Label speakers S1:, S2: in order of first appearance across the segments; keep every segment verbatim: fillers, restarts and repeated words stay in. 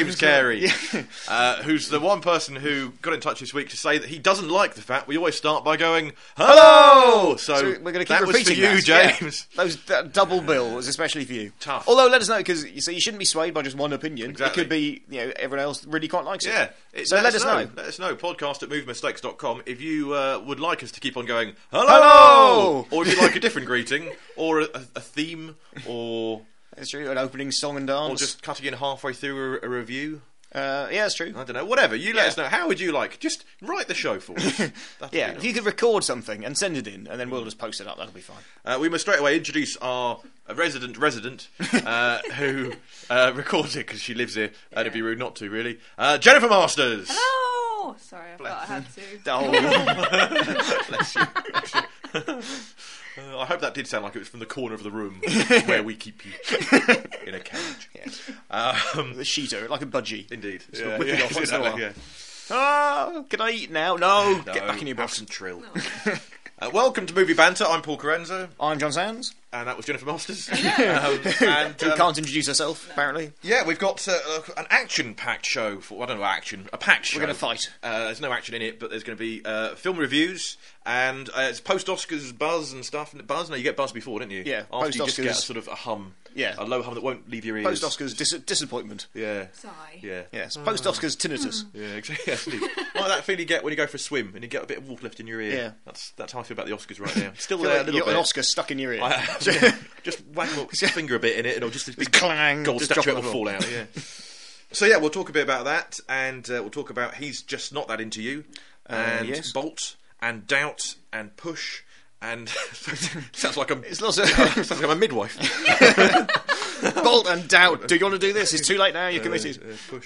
S1: James Carey, uh, who's the one person who got in touch this week to say that he doesn't like the fact we always start by going hello. So,
S2: so we're going to keep
S1: that
S2: repeating
S1: was for you,
S2: that.
S1: James.
S2: Yeah. Those that double bill was especially for you.
S1: Tough.
S2: Although let us know, because you see, you shouldn't be swayed by just one opinion.
S1: Exactly.
S2: It could be, you know, everyone else really quite likes it.
S1: Yeah. It,
S2: so let, let us know. know.
S1: Let us know. Podcast at movie mistakes dot com if you uh, would like us to keep on going hello,
S2: hello!
S1: Or if you'd like a different greeting, or a, a theme, or
S2: that's true, an opening song and dance,
S1: or just cutting in halfway through a, a review.
S2: Uh, yeah, that's true.
S1: I don't know. Whatever. You let
S2: yeah.
S1: us know. How would you like? Just write the show for us.
S2: Yeah, if you could record something and send it in, and then we'll just post it up. That'll be fine.
S1: Uh, we must straight away introduce our resident resident uh, who uh, records it because she lives here. Yeah. And it'd be rude not to, really. Uh, Jennifer Masters.
S3: Hello. Sorry, I
S1: Bless.
S3: thought I had to.
S2: Oh.
S1: Bless you. Bless you. Uh, I hope that did sound like it was from the corner of the room where we keep you in a cage.
S2: Yes.
S1: Um,
S2: the sheeter, like a budgie.
S1: Indeed.
S2: Sort
S1: Yeah,
S2: of whip it
S1: yeah,
S2: off once in a
S1: exactly,
S2: while.
S1: yeah.
S2: Ah, can I eat now? No,
S1: No,
S2: get back in your box.
S1: Absent trill.
S3: No.
S1: Uh, welcome to Movie Banter. I'm Paul Carenzo.
S2: I'm John Sands.
S1: And that was Jennifer Masters. um, and,
S2: Who
S1: um,
S2: can't introduce herself, apparently.
S1: Yeah, we've got uh, uh, an action-packed show. For, well, I don't know, action. A packed show.
S2: We're going to fight.
S1: Uh, there's no action in it, but there's going to be uh, film reviews, and uh, it's post-Oscars buzz and stuff. And buzz? No, you get buzz before, don't you?
S2: Yeah,
S1: After you just get a
S2: post-Oscars.
S1: sort of a hum.
S2: Yeah.
S1: A low hum that won't leave your ears.
S2: Post-Oscars dis- disappointment.
S1: Yeah.
S3: Sigh.
S1: Yeah.
S2: Yes, post-Oscars tinnitus.
S1: Yeah, exactly. Like that feeling you get when you go for a swim and you get a bit of water left in your ear.
S2: Yeah.
S1: That's that's how I feel about the Oscars right now. Still
S2: Feel
S1: there
S2: like
S1: a little
S2: you got
S1: bit.
S2: an Oscar stuck in your ear.
S1: I have, yeah. Just wag my finger a bit in it and it'll just, just
S2: clang,
S1: gold
S2: just drop
S1: statuette
S2: it
S1: will
S2: on the
S1: fall
S2: floor.
S1: out. Yeah. So yeah, we'll talk a bit about that, and uh, we'll talk about He's Just Not That Into You, and
S2: Uh, yes.
S1: Bolt, and Doubt, and Push, and sounds like I'm
S2: It's lots of
S1: sounds like I'm a midwife.
S2: Bolt and Doubt. Do you want to do this? It's too late now. You're committed.
S1: Uh, uh, push.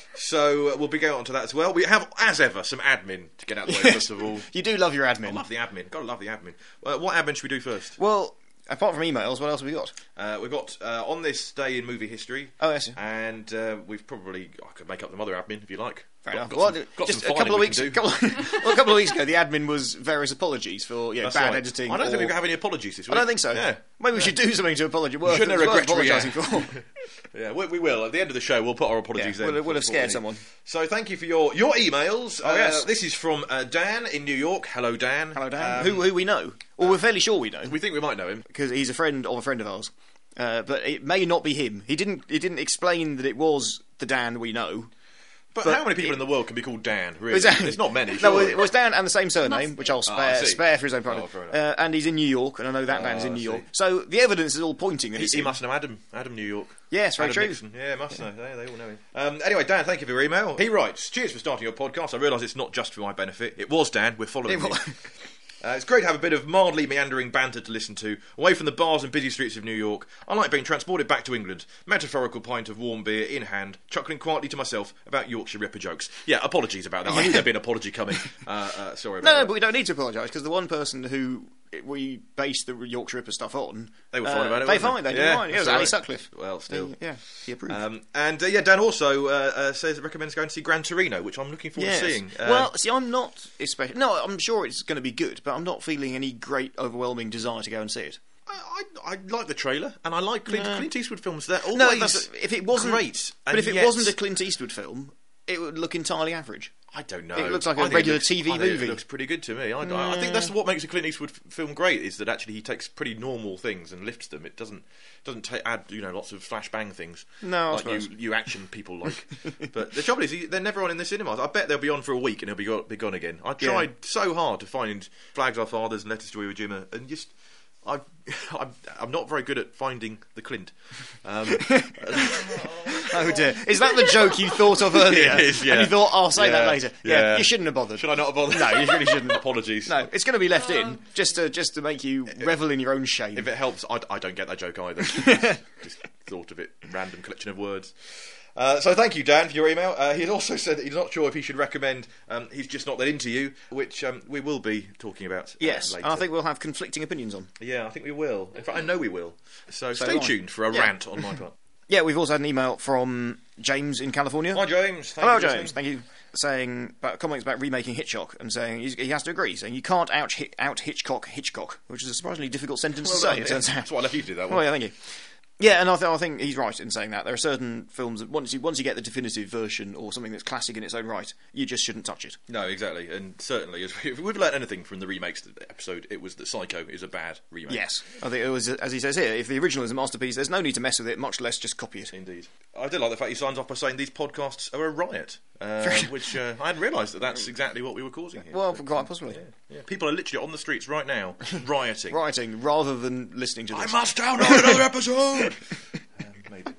S1: So uh, we'll be going on to that as well. We have, as ever, some admin to get out of the way. First of all,
S2: You do love your
S1: I
S2: admin.
S1: love the admin. Gotta love the admin. Uh, what admin should we do first?
S2: Well, apart from emails, what else have we got?
S1: Uh, we've got uh, on this day in movie history.
S2: Oh, yes.
S1: And uh, we've probably I could make up the mother admin if you like.
S2: Fair
S1: got,
S2: enough.
S1: Got
S2: Well,
S1: some, got
S2: just
S1: some
S2: a couple of
S1: filing
S2: weeks.
S1: we can do.
S2: Couple, well, a couple of weeks ago, the admin was various apologies for yeah
S1: That's
S2: bad
S1: right.
S2: editing.
S1: I don't
S2: or...
S1: think we have any apologies this week.
S2: I don't think so.
S1: Yeah.
S2: Maybe we should do something to apologise. Worth,
S1: Shouldn't
S2: it's
S1: have
S2: worth
S1: regret-
S2: apologising
S1: yeah.
S2: for.
S1: Yeah, we, we will. At the end of the show, we'll put our apologies
S2: Yeah,
S1: in.
S2: we'll- we'll have
S1: for-
S2: scared
S1: for-
S2: someone.
S1: So thank you for your, your emails.
S2: Oh,
S1: uh,
S2: yes.
S1: This is from uh, Dan in New York. Hello, Dan.
S2: Hello, Dan.
S1: Um,
S2: who, who we know, or we're fairly sure we know,
S1: We think we might know him.
S2: because he's a friend of a friend of ours. Uh, but it may not be him. He didn't. He didn't explain that it was the Dan we know.
S1: But,
S2: But
S1: how many people
S2: it-
S1: in the world can be called Dan? Really?
S2: Exactly.
S1: There's not many.
S2: No,
S1: surely.
S2: it was Dan and the same surname,
S3: Must
S2: which
S3: be.
S2: I'll
S1: Oh,
S2: spare,
S1: I see.
S2: spare for his own
S1: Oh,
S2: product.
S1: fair enough.
S2: uh, and he's in New York, and I know that
S1: Oh,
S2: man's in
S1: I
S2: New
S1: see.
S2: York. So the evidence is all pointing that
S1: He,
S2: it's
S1: he
S2: him.
S1: must know Adam. Adam New York.
S2: Yes, very
S1: Adam
S2: true.
S1: Nixon. Yeah, must know. They, they all know him. Um, anyway, Dan, thank you for your email. He writes, cheers for starting your podcast. I realise it's not just for my benefit. It was, Dan. We're following
S2: It
S1: you.
S2: was.
S1: Uh, it's great to have a bit of mildly meandering banter to listen to, away from the bars and busy streets of New York. I like being transported back to England, metaphorical pint of warm beer in hand, chuckling quietly to myself about Yorkshire Ripper jokes. Yeah, apologies about that. I knew there'd be an apology coming. Uh, uh, sorry about
S2: No, no,
S1: that.
S2: but we don't need to apologise, because the one person who we based the Yorkshire Ripper stuff on,
S1: They were
S2: uh,
S1: fine about it,
S2: They
S1: weren't
S2: fine.
S1: they?
S2: They did
S1: Yeah,
S2: fine. Yeah, it was
S1: that's
S2: Ali
S1: all right.
S2: Sutcliffe.
S1: Well, still.
S2: He- yeah, he approved.
S1: Um, and uh, yeah, Dan also uh, uh, says recommends going to see Gran Torino, which I'm looking forward
S2: Yes.
S1: to seeing. Uh,
S2: Well, see, I'm not especially. No, I'm sure it's going to be good, but I'm not feeling any great, overwhelming desire to go and see it.
S1: I, I, I like the trailer, and I like Clint,
S2: No.
S1: Clint Eastwood films. They're always
S2: No, that's, if it wasn't
S1: great.
S2: but
S1: and
S2: if it
S1: yet-
S2: wasn't a Clint Eastwood film, it would look entirely average.
S1: I don't know.
S2: It looks like
S1: I
S2: a
S1: think it
S2: regular
S1: looks-
S2: T V
S1: I think
S2: movie.
S1: It looks pretty good to me. I, I, I think that's what makes a Clint Eastwood f- film great, is that actually he takes pretty normal things and lifts them. It doesn't doesn't ta- add you know lots of flash bang things.
S2: No, I
S1: like
S2: suppose.
S1: you, you action people like. But the trouble is, he- they're never on in the cinemas. I bet they'll be on for a week and he'll be, go- be gone again. I
S2: Yeah.
S1: tried so hard to find Flags Our Fathers and Letters to Iwo Jima, and just. I've, I'm, I'm not very good at finding the Clint. Um,
S2: Oh dear, is that the joke you thought of earlier?
S1: It is, yeah.
S2: And you thought, I'll say that
S1: Yeah,
S2: later. Yeah,
S1: yeah.
S2: you shouldn't have bothered.
S1: should I not have bothered?
S2: No, you really shouldn't.
S1: Apologies.
S2: No, it's going to be left in just to just to make you revel in your own shame.
S1: If it helps, I, I don't get that joke either. Just thought of it. Random collection of words. Uh, so thank you, Dan, for your email. Uh, he also said that he's not sure if he should recommend um, He's Just Not That Into You, which um, we will be talking about uh,
S2: Yes,
S1: later.
S2: and I think we'll have conflicting opinions on.
S1: Yeah, I think we will. In fact, I know we will. So,
S2: So
S1: stay
S2: do I.
S1: tuned for a
S2: Yeah.
S1: rant on my part.
S2: Yeah, we've also had an email from James in California.
S1: Hi, James. Thank
S2: Hello,
S1: you for
S2: James.
S1: listening.
S2: Thank you. Saying about comments about remaking Hitchcock and saying he's, he has to agree, saying you can't out, out Hitchcock Hitchcock, which is a surprisingly difficult sentence
S1: Well
S2: to say.
S1: done,
S2: It
S1: yeah.
S2: turns out.
S1: That's why I left you to do that one.
S2: Oh yeah, thank you. Yeah, and I, th- I think he's right in saying that. There are certain films that once you once you get the definitive version or something that's classic in its own right, you just shouldn't touch it.
S1: No, exactly, and certainly, as we, if we've learned anything from the remakes episode, it was that Psycho is a bad remake.
S2: Yes, I think it was, as he says here, if the original is a masterpiece, there's no need to mess with it, much less just copy it.
S1: Indeed. I did like the fact he signs off by saying these podcasts are a riot, uh, which uh, I hadn't realised that that's exactly what we were causing here.
S2: Well, quite possibly.
S1: Yeah, yeah. People are literally on the streets right now, rioting.
S2: Rioting, rather than listening to this.
S1: I must download another episode! um, maybe.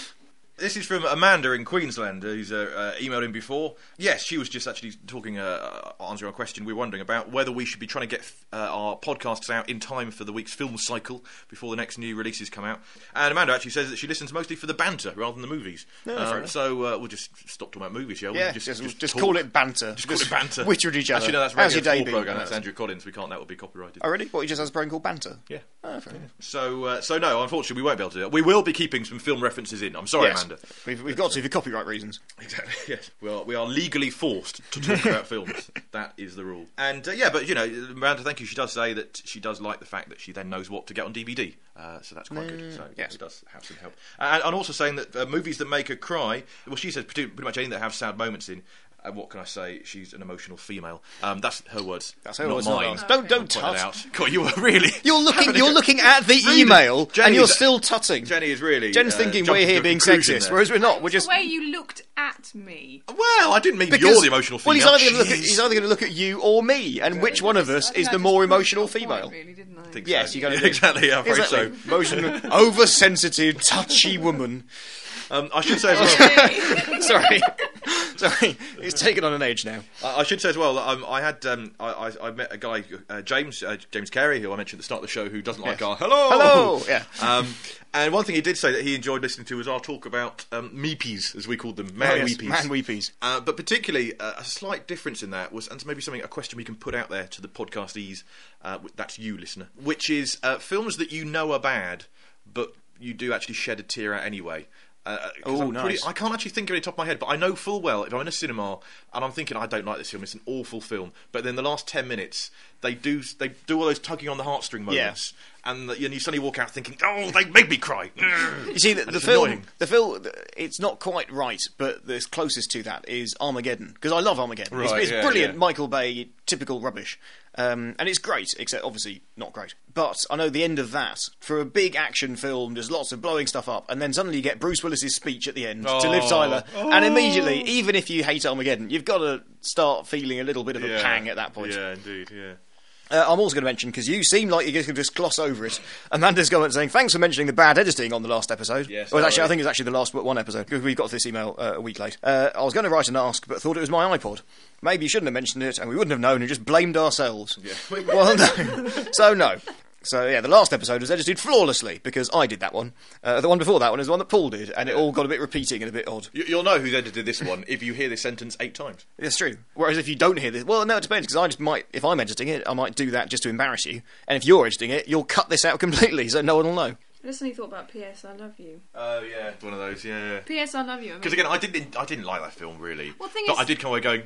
S1: This is from Amanda in Queensland, who's uh, uh, emailed in before. Yes, she was just actually talking, uh, answering a question we were wondering about whether we should be trying to get uh, our podcasts out in time for the week's film cycle before the next new releases come out. And Amanda actually says that she listens mostly for the banter rather than the movies.
S2: No,
S1: um, so uh, we'll just stop talking about movies, shall we?
S2: Yeah,
S1: just,
S2: just,
S1: just,
S2: just
S1: talk.
S2: call it banter.
S1: Just call it banter.
S2: Witter at each other.
S1: Actually, no, that's
S2: How's
S1: Radio
S2: your day
S1: four
S2: been?
S1: programme.
S2: No,
S1: That's
S2: that's-
S1: Andrew Collins. We can't. That would be copyrighted.
S2: Oh, really? What, he just has a program called Banter?
S1: Yeah.
S2: Oh, fair enough.
S1: So, uh, so no, unfortunately, we won't be able to do that. We will be keeping some film references in. I'm sorry,
S2: Yes.
S1: Amanda.
S2: We've, we've got to for copyright reasons.
S1: Exactly. Yes, we are. We are legally forced to talk about films. That is the rule. And uh, yeah, but you know, Miranda, thank you. She does say that she does like the fact that she then knows what to get on D V D. Uh, so that's quite good. So
S2: yes.
S1: it does have some help. And, and also saying that uh, movies that make her cry. Well, she says pretty, pretty much anything that have sad moments in. And what can I say? She's an emotional female. Um, that's her words.
S2: That's her
S1: not
S2: words.
S1: mine.
S2: Not don't don't
S1: Point it
S2: tut.
S1: out. God, you were really.
S2: You're looking.
S1: having a
S2: You're
S1: go-
S2: looking at the
S1: Really?
S2: email,
S1: Jenny
S2: and you're
S1: is-
S2: still tutting.
S1: Jenny is really.
S2: Jen's
S1: uh,
S2: thinking
S1: jumping
S2: we're here
S1: to a
S2: being
S1: conclusion
S2: sexist,
S1: there.
S2: whereas we're not. We're
S3: It's
S2: just.
S3: the way you looked at me.
S1: Well, I didn't mean
S2: Because-
S1: you're the emotional
S2: Well,
S1: female.
S2: he's either going to look at
S1: Jeez.
S2: he's either going to look at you or me, and which one of us
S3: I think
S2: is
S3: I
S2: the
S3: just
S2: more
S3: proved
S2: emotional
S3: your point,
S2: female?
S3: Really, didn't I?
S1: Think
S2: Yes,
S1: so.
S2: you got to
S1: Yeah,
S2: do
S1: exactly. Yeah, I'm afraid
S2: Exactly.
S1: so.
S2: Emotional, oversensitive, touchy woman.
S1: Um, I should say as well.
S2: Sorry, sorry, he's taken on an age now.
S1: I I should say as well that um, I had um, I, I, I met a guy uh, James uh, James Carey, who I mentioned at the start of the show, who doesn't like
S2: Yes.
S1: our hello
S2: Hello, yeah.
S1: Um, and one thing he did say that he enjoyed listening to was our talk about um, meepies, as we called them, man
S2: Oh, yes,
S1: weepies.
S2: man weepies.
S1: Uh, but particularly uh, a slight difference in that was, and maybe something a question we can put out there to the podcastees. Uh, that's you, listener. Which is uh, films that you know are bad, but you do actually shed a tear out anyway. Uh, 'cause
S2: Oh,
S1: I'm pretty-
S2: nice.
S1: I can't actually think of it off the top of my head, but I know full well if I'm in a cinema and I'm thinking I don't like this film, it's an awful film. But then the last ten minutes, they do they do all those tugging on the heartstring moments, and, the, and you suddenly walk out thinking, oh, they make me cry.
S2: You see, the,
S1: And
S2: the
S1: it's
S2: film,
S1: annoying.
S2: the film, it's not quite right, but the closest to that is Armageddon, because I love Armageddon. It's,
S1: Right,
S2: it's
S1: yeah,
S2: brilliant,
S1: yeah.
S2: Michael Bay, typical rubbish, um, and it's great, except obviously not great. But I know the end of that, for a big action film, there's lots of blowing stuff up, and then suddenly you get Bruce Willis's speech at the end to Liv
S1: Oh.
S2: Tyler, and immediately, even if you hate Armageddon, you've got to start feeling a little bit of a
S1: Yeah.
S2: pang at that point.
S1: Yeah, indeed, yeah.
S2: Uh, I'm also going to mention, because you seem like you're going to just gloss over it, Amanda's comment saying, thanks for mentioning the bad editing on the last episode.
S1: Yes,
S2: well, actually,
S1: sorry.
S2: I think it's actually the last but one episode, because we got this email uh, a week late. Uh, I was going to write and ask, but thought it was my iPod. Maybe you shouldn't have mentioned it, and we wouldn't have known, and just blamed ourselves.
S1: Yeah.
S2: Well, no. So, no. So, yeah, the last episode was edited flawlessly, because I did that one. Uh, the one before that one is the one that Paul did, and it all got a bit repeating and a bit odd.
S1: You- You'll know who's edited this one if you hear this sentence eight times.
S2: That's true. Whereas if you don't hear this, well, no, it depends, because I just might, if I'm editing it, I might do that just to embarrass you. And if you're editing it, you'll cut this out completely, so no one will know.
S3: I just suddenly thought about P S I Love You.
S1: Oh yeah, it's one of those. Yeah.
S3: P S I Love You. I
S1: Because
S3: mean,
S1: again, I didn't, I didn't like that film really.
S3: Well, the thing
S1: but
S3: is-
S1: I did come away going,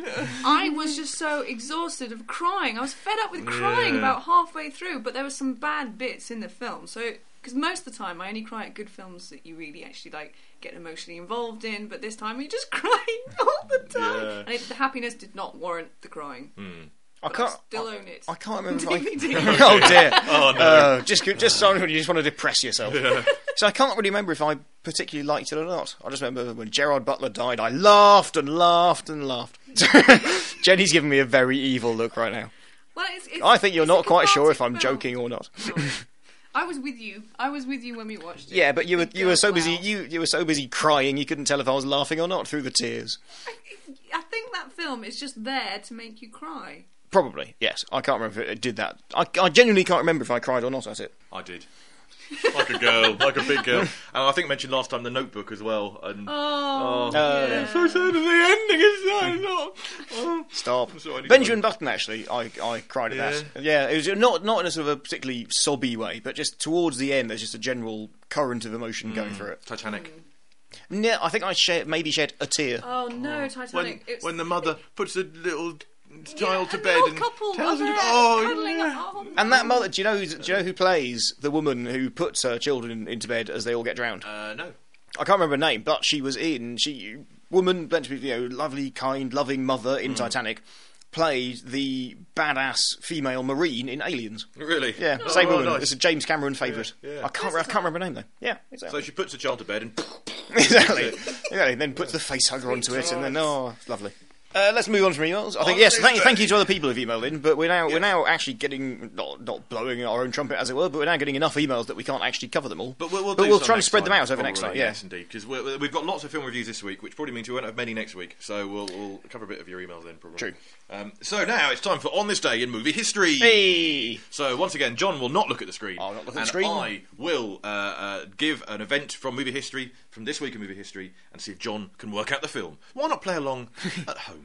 S3: I was just so exhausted of crying. I was fed up with crying
S1: Yeah.
S3: about halfway through, but there were some bad bits in the film. So, because most of the time I only cry at good films that you really actually like get emotionally involved in, but this time you're just crying all the time.
S1: Yeah.
S3: And it, the happiness did not warrant the crying.
S2: I
S3: But
S2: can't.
S3: I still own it.
S2: I can't remember. If
S3: D V D.
S2: I, oh dear.
S1: oh no.
S2: Uh, just, just sorry when you just want to depress yourself. So I can't really remember if I particularly liked it or not. I just remember when Gerard Butler died, I laughed and laughed and laughed. Jenny's giving me a very evil look right now.
S3: Well, it's, it's,
S2: I think you're
S3: it's
S2: not
S3: a
S2: quite sure if
S3: cathartic
S2: I'm
S3: film.
S2: joking or not.
S3: No. I was with you. I was with you when we watched it.
S2: Yeah, but you were
S3: It
S2: you were
S3: goes
S2: so busy
S3: well.
S2: you you were so busy crying you couldn't tell if I was laughing or not through the tears.
S3: I, I think that film is just there to make you cry.
S2: Probably, yes. I can't remember if it did that. I, I genuinely can't remember if I cried or not at it.
S1: I did. Like a girl, like a big girl. And I think I mentioned last time The Notebook as well. And
S3: Oh,
S2: Oh,
S3: yeah.
S1: so sad at the ending is so not. Oh.
S2: Stop.
S1: I'm sorry, I need
S2: Benjamin
S1: to-
S2: Button, actually, I, I cried at
S1: Yeah.
S2: that. Yeah, it was not not in a sort of a particularly sobby way, but just towards the end, there's just a general current of emotion going through it.
S1: Titanic.
S2: Yeah, I think I shed, maybe shed a tear.
S3: Oh no, Titanic.
S1: When,
S3: It's-
S1: when the mother puts a little child
S3: yeah,
S1: to bed
S3: the old
S1: and
S3: couple
S1: tells
S3: are
S1: her,
S3: there
S1: oh,
S3: cuddling
S1: yeah.
S3: up. Oh,
S2: And that mother, do you know who's, do you know who plays the woman who puts her children into bed as they all get drowned?
S1: Uh, no.
S2: I can't remember her name, but she was in she woman meant to be, you know, lovely, kind, loving mother in Titanic, played the badass female marine in Aliens.
S1: Really?
S2: Yeah,
S1: Oh,
S2: same
S1: oh,
S2: woman.
S1: nice.
S2: It's a James Cameron favourite.
S1: Yeah, yeah.
S2: I can't. I can't remember her name though. Yeah, exactly.
S1: So she puts the child to bed and
S2: exactly. exactly. Then puts the face hugger onto it, and then oh, it's lovely. Uh, let's move on from emails. I think
S1: Oh,
S2: yes.
S1: please
S2: Thank,
S1: do.
S2: thank you to other people who've emailed in, but we're now
S1: Yes.
S2: we're now actually getting not not blowing our own trumpet as it were, but we're now getting enough emails that we can't actually cover them all.
S1: But we'll, we'll,
S2: but
S1: do
S2: we'll
S1: some
S2: try and
S1: next
S2: spread them
S1: time,
S2: out over next
S1: probably,
S2: time. Yeah.
S1: Yes, indeed, because we've got lots of film reviews this week, which probably means we won't have many next week. So we'll, we'll cover a bit of your emails then, probably.
S2: True.
S1: Um, so now it's time for On This Day in Movie History.
S2: Hey.
S1: So once again, John will not look at the screen.
S2: I'll not look at the
S1: and
S2: screen.
S1: I will uh, uh, give an event from movie history, from this week in movie history, and see if John can work out the film. Why not play along at home?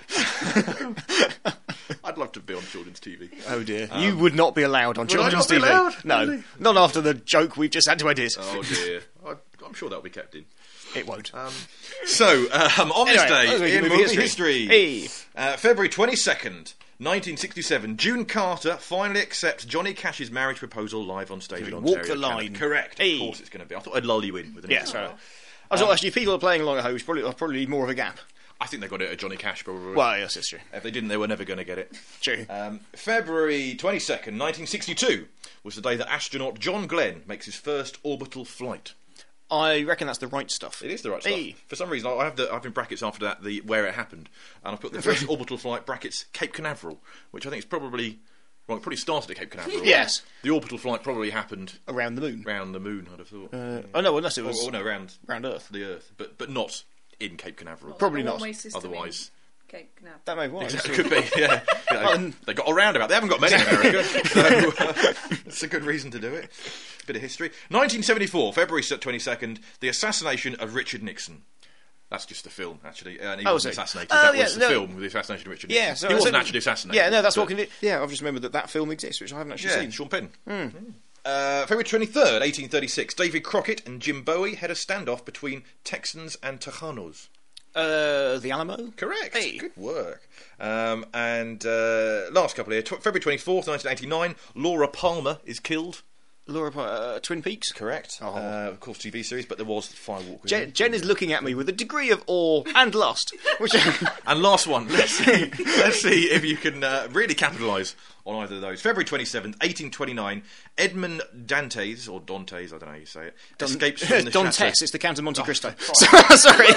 S1: I'd love to be on children's T V.
S2: Oh dear, you would not be allowed on
S1: Um, I
S2: children's
S1: not be
S2: T V.
S1: allowed?
S2: No,
S1: Really?
S2: not after the joke we've just had to edit.
S1: Oh dear, I, I'm sure that'll be kept in.
S2: It won't.
S1: Um, so, um, on
S2: Anyway,
S1: this
S2: let's
S1: day
S2: go
S1: in
S2: to
S1: movie
S2: movie
S1: history,
S2: history. Hey.
S1: uh, February twenty-second, nineteen sixty-seven, June Carter finally accepts Johnny Cash's marriage proposal live on stage in
S2: Walk
S1: Ontario,
S2: the
S1: Canada.
S2: line.
S1: Correct.
S2: Hey.
S1: Of course it's going to be. I thought I'd lull you in with an
S2: Yeah,
S1: easy
S2: fair
S1: one.
S2: enough. I thought actually, if people are playing along at home, it's probably probably more of a gap.
S1: I think they got it at Johnny Cash, probably.
S2: Well, yes, it's true.
S1: If they didn't, they were never going to get it.
S2: True.
S1: Um, February twenty-second, nineteen sixty-two was the day that astronaut John Glenn makes his first orbital flight.
S2: I reckon that's the right stuff.
S1: It is the right stuff.
S2: Hey.
S1: For some reason, I have the I have in brackets after that the where it happened, and I put the first orbital flight brackets Cape Canaveral, which I think is probably well, it probably started at Cape Canaveral.
S2: Yes.
S1: The orbital flight probably happened
S2: Around the moon.
S1: around the moon. I'd have thought.
S2: Uh, oh no, unless it
S1: or,
S2: was
S1: or no, around
S2: around Earth.
S1: the Earth, but but not in Cape Canaveral.
S2: Probably
S3: A
S2: not.
S3: one-way system in
S1: Otherwise,
S3: Cape Canaveral.
S2: That may well.
S1: it could be. Yeah, You know,
S2: Um,
S1: they got a roundabout. They haven't got many in America, so uh, it's a good reason to do it. Bit of history. nineteen seventy-four, February twenty-second, the assassination of Richard Nixon. That's just the film, actually. Uh, and he
S2: Oh,
S1: wasn't
S2: so-
S1: assassinated.
S2: Oh,
S1: that
S2: yeah,
S1: was the
S2: no.
S1: film with the assassination of Richard
S2: Yeah,
S1: Nixon.
S2: so
S1: he wasn't
S2: so-
S1: actually assassinated.
S2: Yeah, no, that's what.
S1: but-
S2: Convi- yeah, I've just remembered that that film exists, which I haven't actually
S1: Yeah,
S2: seen.
S1: Sean Penn. Uh, February twenty-third, eighteen thirty-six, David Crockett and Jim Bowie had a standoff between Texans and Tejanos.
S2: Uh, the Alamo.
S1: Correct.
S2: Hey.
S1: Good work. Um, and uh, last couple here, tw- February twenty-fourth, nineteen eighty-nine, Laura Palmer is killed.
S2: Laura, uh, Twin Peaks.
S1: Correct.
S2: Oh.
S1: Uh, of course, T V series, but there was Firewalk. with
S2: Jen,
S1: it.
S2: Jen is looking at me with a degree of awe and lust, which
S1: And last one, let's see, let's see if you can uh, really capitalise on either of those. February twenty-seventh, eighteen twenty-nine, Edmond Dantes, or Dantes, I don't know how you say it, escapes from the
S2: Dantes.
S1: chateau.
S2: It's the Count of Monte
S1: Oh,
S2: Cristo.
S1: Christ.
S2: Sorry,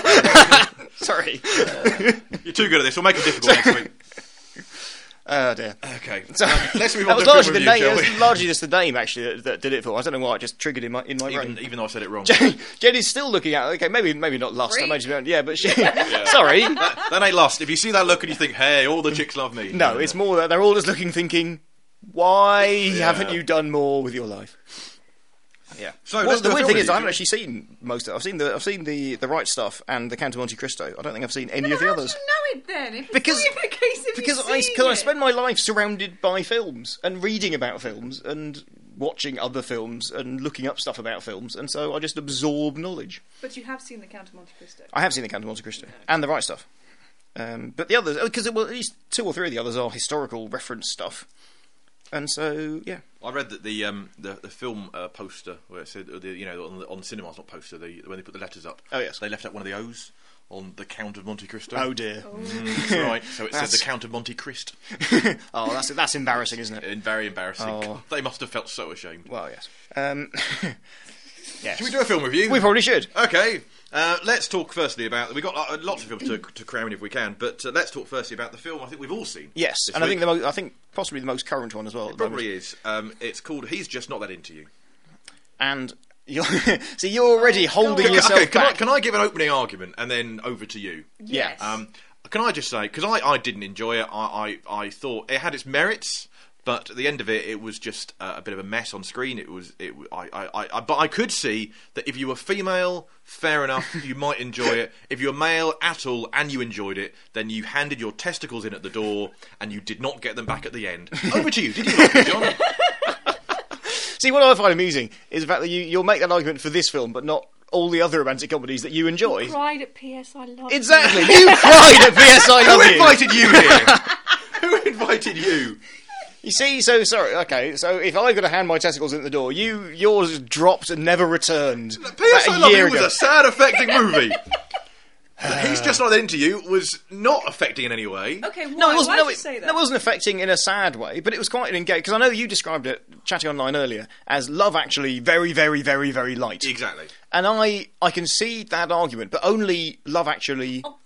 S2: sorry.
S1: You're too good at this. We'll make it difficult next week.
S2: Oh dear.
S1: Okay.
S2: So,
S1: Um, let's move
S2: that
S1: on
S2: was
S1: to
S2: largely
S1: film
S2: the
S1: review,
S2: name.
S1: shall
S2: It
S1: we?
S2: was largely just the name actually that, that did it for. I don't know why it just triggered in my in my
S1: Even,
S2: brain.
S1: even though I said it wrong.
S2: Jen is still looking at. Okay, maybe maybe not lust. I
S3: Freak.
S2: made you, yeah, but she. Sorry.
S1: that, that ain't lust. If you see that look and you think, hey, all the chicks love me.
S2: No, it's more that they're all just looking, thinking, why haven't you done more with your life? Yeah.
S1: So,
S2: Well,
S1: let's
S2: the
S1: do a
S2: weird
S1: film
S2: thing is, I
S1: review.
S2: haven't actually seen most of it. I've seen the I've seen the the Right Stuff and the Count of Monte Cristo. I don't think I've seen any of the
S3: How
S2: others.
S3: do you know it then? If it's
S2: Because-
S3: not even a case of
S2: Because
S3: you've
S2: I,
S3: seen
S2: because I
S3: it.
S2: spend my life surrounded by films and reading about films and watching other films and looking up stuff about films, and so I just absorb knowledge.
S3: But you have seen the Count of Monte Cristo.
S2: I have seen the Count of Monte Cristo and the Right Stuff, um, but the others, because well, at least two or three of the others are historical reference stuff, and so yeah.
S1: I read that the um, the, the film uh, poster where it said uh, the, you know on the, on the cinemas, not poster, the, when they put the letters up.
S2: Oh, yes.
S1: They left out one of the O's on the Count of Monte Cristo.
S2: Oh dear.
S1: That's right. So it said
S2: That's-
S1: the Count of Monte Cristo.
S2: Oh, that's that's embarrassing, isn't it?
S1: And very embarrassing.
S2: Oh.
S1: They must have felt so ashamed.
S2: Well, yes. Um, yes.
S1: Should we do a film review?
S2: We probably should.
S1: Okay. Uh, let's talk firstly about. We've got uh, lots of films to, to cram in if we can, but uh, let's talk firstly about the film I think we've all seen.
S2: Yes,
S1: this
S2: and I
S1: week.
S2: think the mo- I think possibly the most current one as well. at
S1: It
S2: the moment.
S1: probably is. Um, it's called He's Just Not That Into You.
S2: And you're so you're already holding
S3: God.
S2: yourself
S1: okay, can I,
S2: back.
S1: can I give an opening argument and then over to you?
S3: Yes.
S1: Um, can I just say, because I, I didn't enjoy it, I, I, I thought it had its merits, but at the end of it, it was just uh, a bit of a mess on screen. It was, it, I, I, I, but I could see that if you were female, fair enough, you might enjoy it. If you're male at all and you enjoyed it, then you handed your testicles in at the door and you did not get them back at the end. Over to you. Did you like it, John?
S2: See, what I find amusing is the fact that you, you'll make that argument for this film, but not all the other romantic comedies that you enjoy.
S3: Cried at P S I love
S2: Exactly. You cried at P S I
S1: Who
S2: Love You.
S1: invited you here? invited you.
S2: You see, so sorry. Okay, so if I got to hand my testicles in the door, you yours dropped and never returned.
S1: P S I
S2: about a
S1: Love
S2: year
S1: You was
S2: ago.
S1: a sad, affecting movie. He's Just Not That Into You was not affecting in any way.
S3: Okay, why?
S2: No, it wasn't.
S3: Why
S2: No,
S3: did you
S2: it,
S3: say that?
S2: no, it wasn't affecting in a sad way, but it was quite an engaging. Because I know you described it, chatting online earlier, as Love Actually very, very, very, very light.
S1: Exactly.
S2: And I, I can see that argument, but only Love Actually
S3: Oh.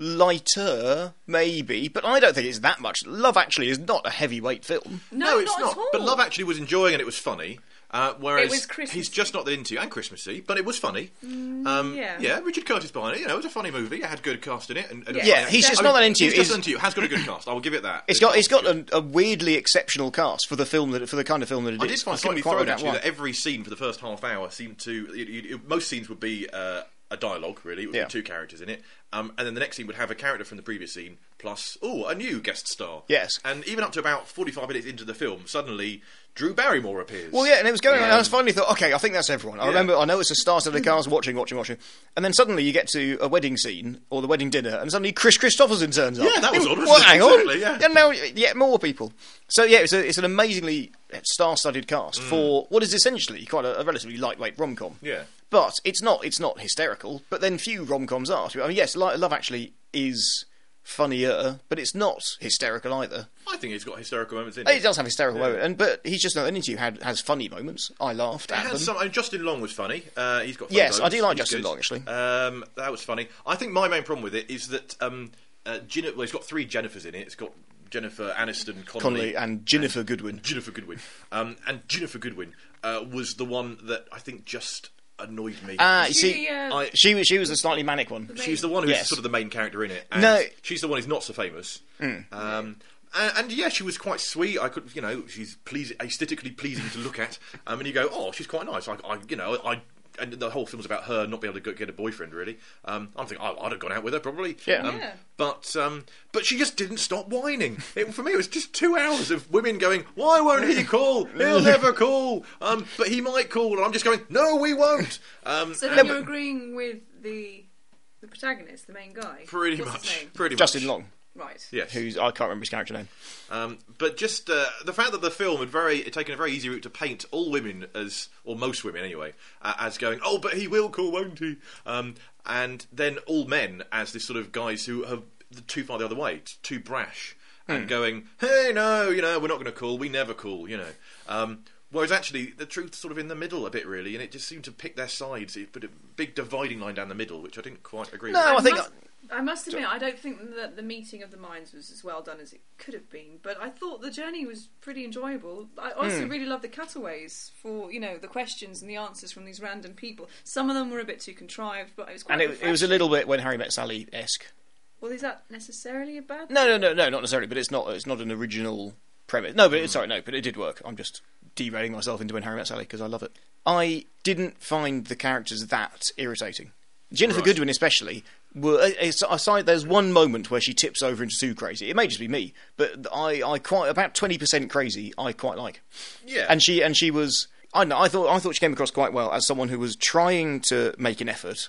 S2: lighter, maybe. But I don't think it's that much. Love Actually is not a heavyweight film.
S3: No,
S1: it's
S3: not,
S1: not.
S3: at all.
S1: But Love Actually was enjoying and it was funny. Uh, whereas
S3: It was Christmassy.
S1: He's Just Not That Into You and Christmassy, but it was funny. um,
S3: yeah.
S1: yeah, Richard Curtis behind it. You know, it was a funny movie. It had good cast in it. And, and it was
S2: Yeah,
S1: funny.
S2: He's Just
S1: I
S2: Not
S1: mean,
S2: That Into You
S1: He's Just
S2: is-
S1: Not Into You has got a good cast. I will give it that.
S2: It's got, it's got a, a weirdly exceptional cast for the film that, for the kind of film that it
S1: I
S2: is.
S1: did find
S2: I
S1: slightly
S2: couldn't quite
S1: thrown
S2: work out
S1: actually
S2: why.
S1: that every scene for the first half hour seemed to. It, it, it- most scenes would be uh, a dialogue, really. It would
S2: Yeah.
S1: be two characters in it. Um, and then the next scene would have a character from the previous scene plus, oh, a new guest star.
S2: Yes.
S1: And even up to about forty-five minutes into the film, suddenly Drew Barrymore appears.
S2: Well, yeah, and it was going on, and I was
S1: Um,
S2: finally thought, okay, I think that's everyone. I
S1: yeah.
S2: remember, I know it's the start of the cast, watching, watching, watching, and then suddenly you get to a wedding scene, or the wedding dinner, and suddenly Chris Christopherson turns up.
S1: Yeah, that was odd, wasn't
S2: Well,
S1: it?
S2: hang on.
S1: Exactly, yeah.
S2: And now, yet more people. So, yeah, it's, a, it's an amazingly star-studded cast for what is essentially quite a, a relatively lightweight rom-com.
S1: Yeah.
S2: But it's not, it's not hysterical, but then few rom-coms are. I mean, yes, Lo- Love Actually is funnier, but it's not hysterical either.
S1: I think it's got historical moments in
S2: It
S1: it.
S2: does have hysterical moments, and but He's Just Not Into You had has funny moments. I laughed
S1: It
S2: at
S1: has
S2: them.
S1: some, I mean, Justin Long was funny. Uh, he's got funny
S2: Yes, I
S1: moments.
S2: do like
S1: He's
S2: Justin
S1: good.
S2: Long, actually.
S1: Um, that was funny. I think my main problem with it is that um, uh, Jenna, well, it's got three Jennifers in it. It's got Jennifer Aniston, Connolly,
S2: Connolly and Jennifer Goodwin.
S1: Jennifer Goodwin. Um, and Jennifer Goodwin uh, was the one that I think just annoyed me.
S2: Ah, you
S3: Is
S2: see,
S3: she, uh,
S1: I-
S2: she was she was the slightly manic one.
S1: She's the one who's
S2: Yes.
S1: sort of the main character in it. And
S2: No.
S1: she's the one who's not so famous. Um, and, and yeah, she was quite sweet. I could, you know, she's pleas aesthetically pleasing to look at. Um, and you go, oh, she's quite nice. I, I you know, I. And the whole film's about her not being able to go- get a boyfriend, really. Um, I'm thinking, oh, I'd have gone out with her, probably.
S2: Yeah.
S1: Um,
S3: Yeah.
S1: But um, but she just didn't stop whining. It, for me, it was just two hours of women going, why won't he call? He'll never call. Um, but he might call. And I'm just going, no, we won't. Um,
S3: So
S1: and-
S3: then you're agreeing with the the protagonist, the main guy.
S1: pretty
S3: What's his
S1: much.
S3: name?
S1: Pretty
S2: Justin
S1: much.
S2: Long,
S3: Right.
S1: Yes.
S2: who's I can't remember his character name.
S1: Um, but just uh, the fact that the film had very had taken a very easy route to paint all women as, or most women anyway, uh, as going, oh, but he will call, won't he? Um, and then all men as this sort of guys who have too far the other way, t- too brash, and going, hey, no, you know, we're not going to call, we never call, you know. Um, whereas actually the truth's sort of in the middle a bit, really, and it just seemed to pick their sides. It put a big dividing line down the middle, which I didn't quite agree
S2: No,
S1: with.
S2: I think
S3: must, I must admit, I don't think that the meeting of the minds was as well done as it could have been. But I thought the journey was pretty enjoyable. I also
S2: Hmm.
S3: really loved the cutaways for, you know, the questions and the answers from these random people. Some of them were a bit too contrived, but it was quite.
S2: And it, it was a
S3: refreshing.
S2: little bit When Harry Met Sally esque.
S3: Well, is that necessarily a bad?
S2: No, no, no, no, not necessarily. But it's not. It's not an original premise. No, but it, sorry, no, but it did work. I'm just derailing myself into When Harry Met Sally because I love it. I didn't find the characters that irritating. Jennifer
S1: Right.
S2: Goodwin, especially. Were, aside, there's one moment where she tips over into too crazy. It may just be me, but I, I quite about twenty percent crazy. I quite like,
S1: Yeah.
S2: and she and she was. I don't know. I thought I thought she came across quite well as someone who was trying to make an effort,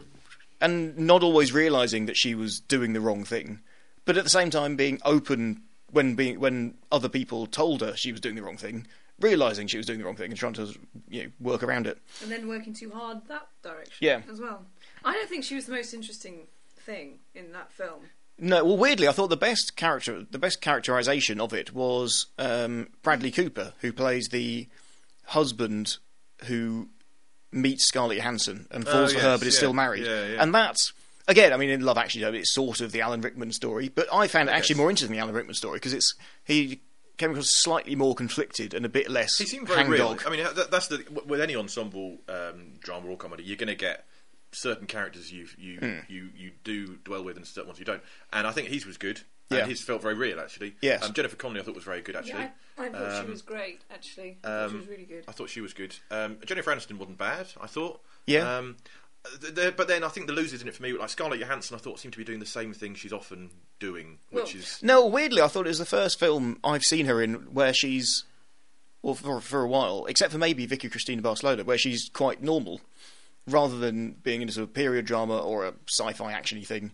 S2: and not always realizing that she was doing the wrong thing, but at the same time being open when being when other people told her she was doing the wrong thing, realizing she was doing the wrong thing and trying to you know work around it.
S3: And then working too hard that direction.
S2: Yeah.
S3: As well. I don't think she was the most interesting thing in that film.
S2: No, well, weirdly, I thought the best character, the best characterization of it was um, Bradley Cooper, who plays the husband who meets Scarlett Johansson and falls for her,
S1: yes,
S2: but is
S1: yeah,
S2: still married.
S1: yeah, yeah.
S2: And that's again, I mean, in Love Actually, though, it's sort of the Alan Rickman story, but I found it actually
S1: Yes.
S2: more interesting than the Alan Rickman story because it's he came across slightly more conflicted and a bit less
S1: He seemed very real.
S2: hangdog.
S1: I mean, that, that's the with any ensemble um, drama or comedy, you're going to get certain characters you you,
S2: Hmm.
S1: you you do dwell with and certain ones you don't. And I think his was good.
S2: Yeah.
S1: And his felt very real, actually.
S2: Yes.
S1: Um, Jennifer Connelly, I thought was very good, actually.
S3: Yeah, I, I thought
S1: Um,
S3: she was great, actually. I thought she
S1: um,
S3: was really good.
S1: I thought she was good. Um, Jennifer Aniston wasn't bad, I thought.
S2: Yeah.
S1: Um, th- th- but then I think the losers in it for me, like Scarlett Johansson, I thought seemed to be doing the same thing she's often doing, which
S3: Well-
S1: is
S2: No, weirdly, I thought it was the first film I've seen her in where she's, well, for, for a while, except for maybe Vicky Cristina Barcelona, where she's quite normal, rather than being into sort of period drama or a sci-fi actiony thing.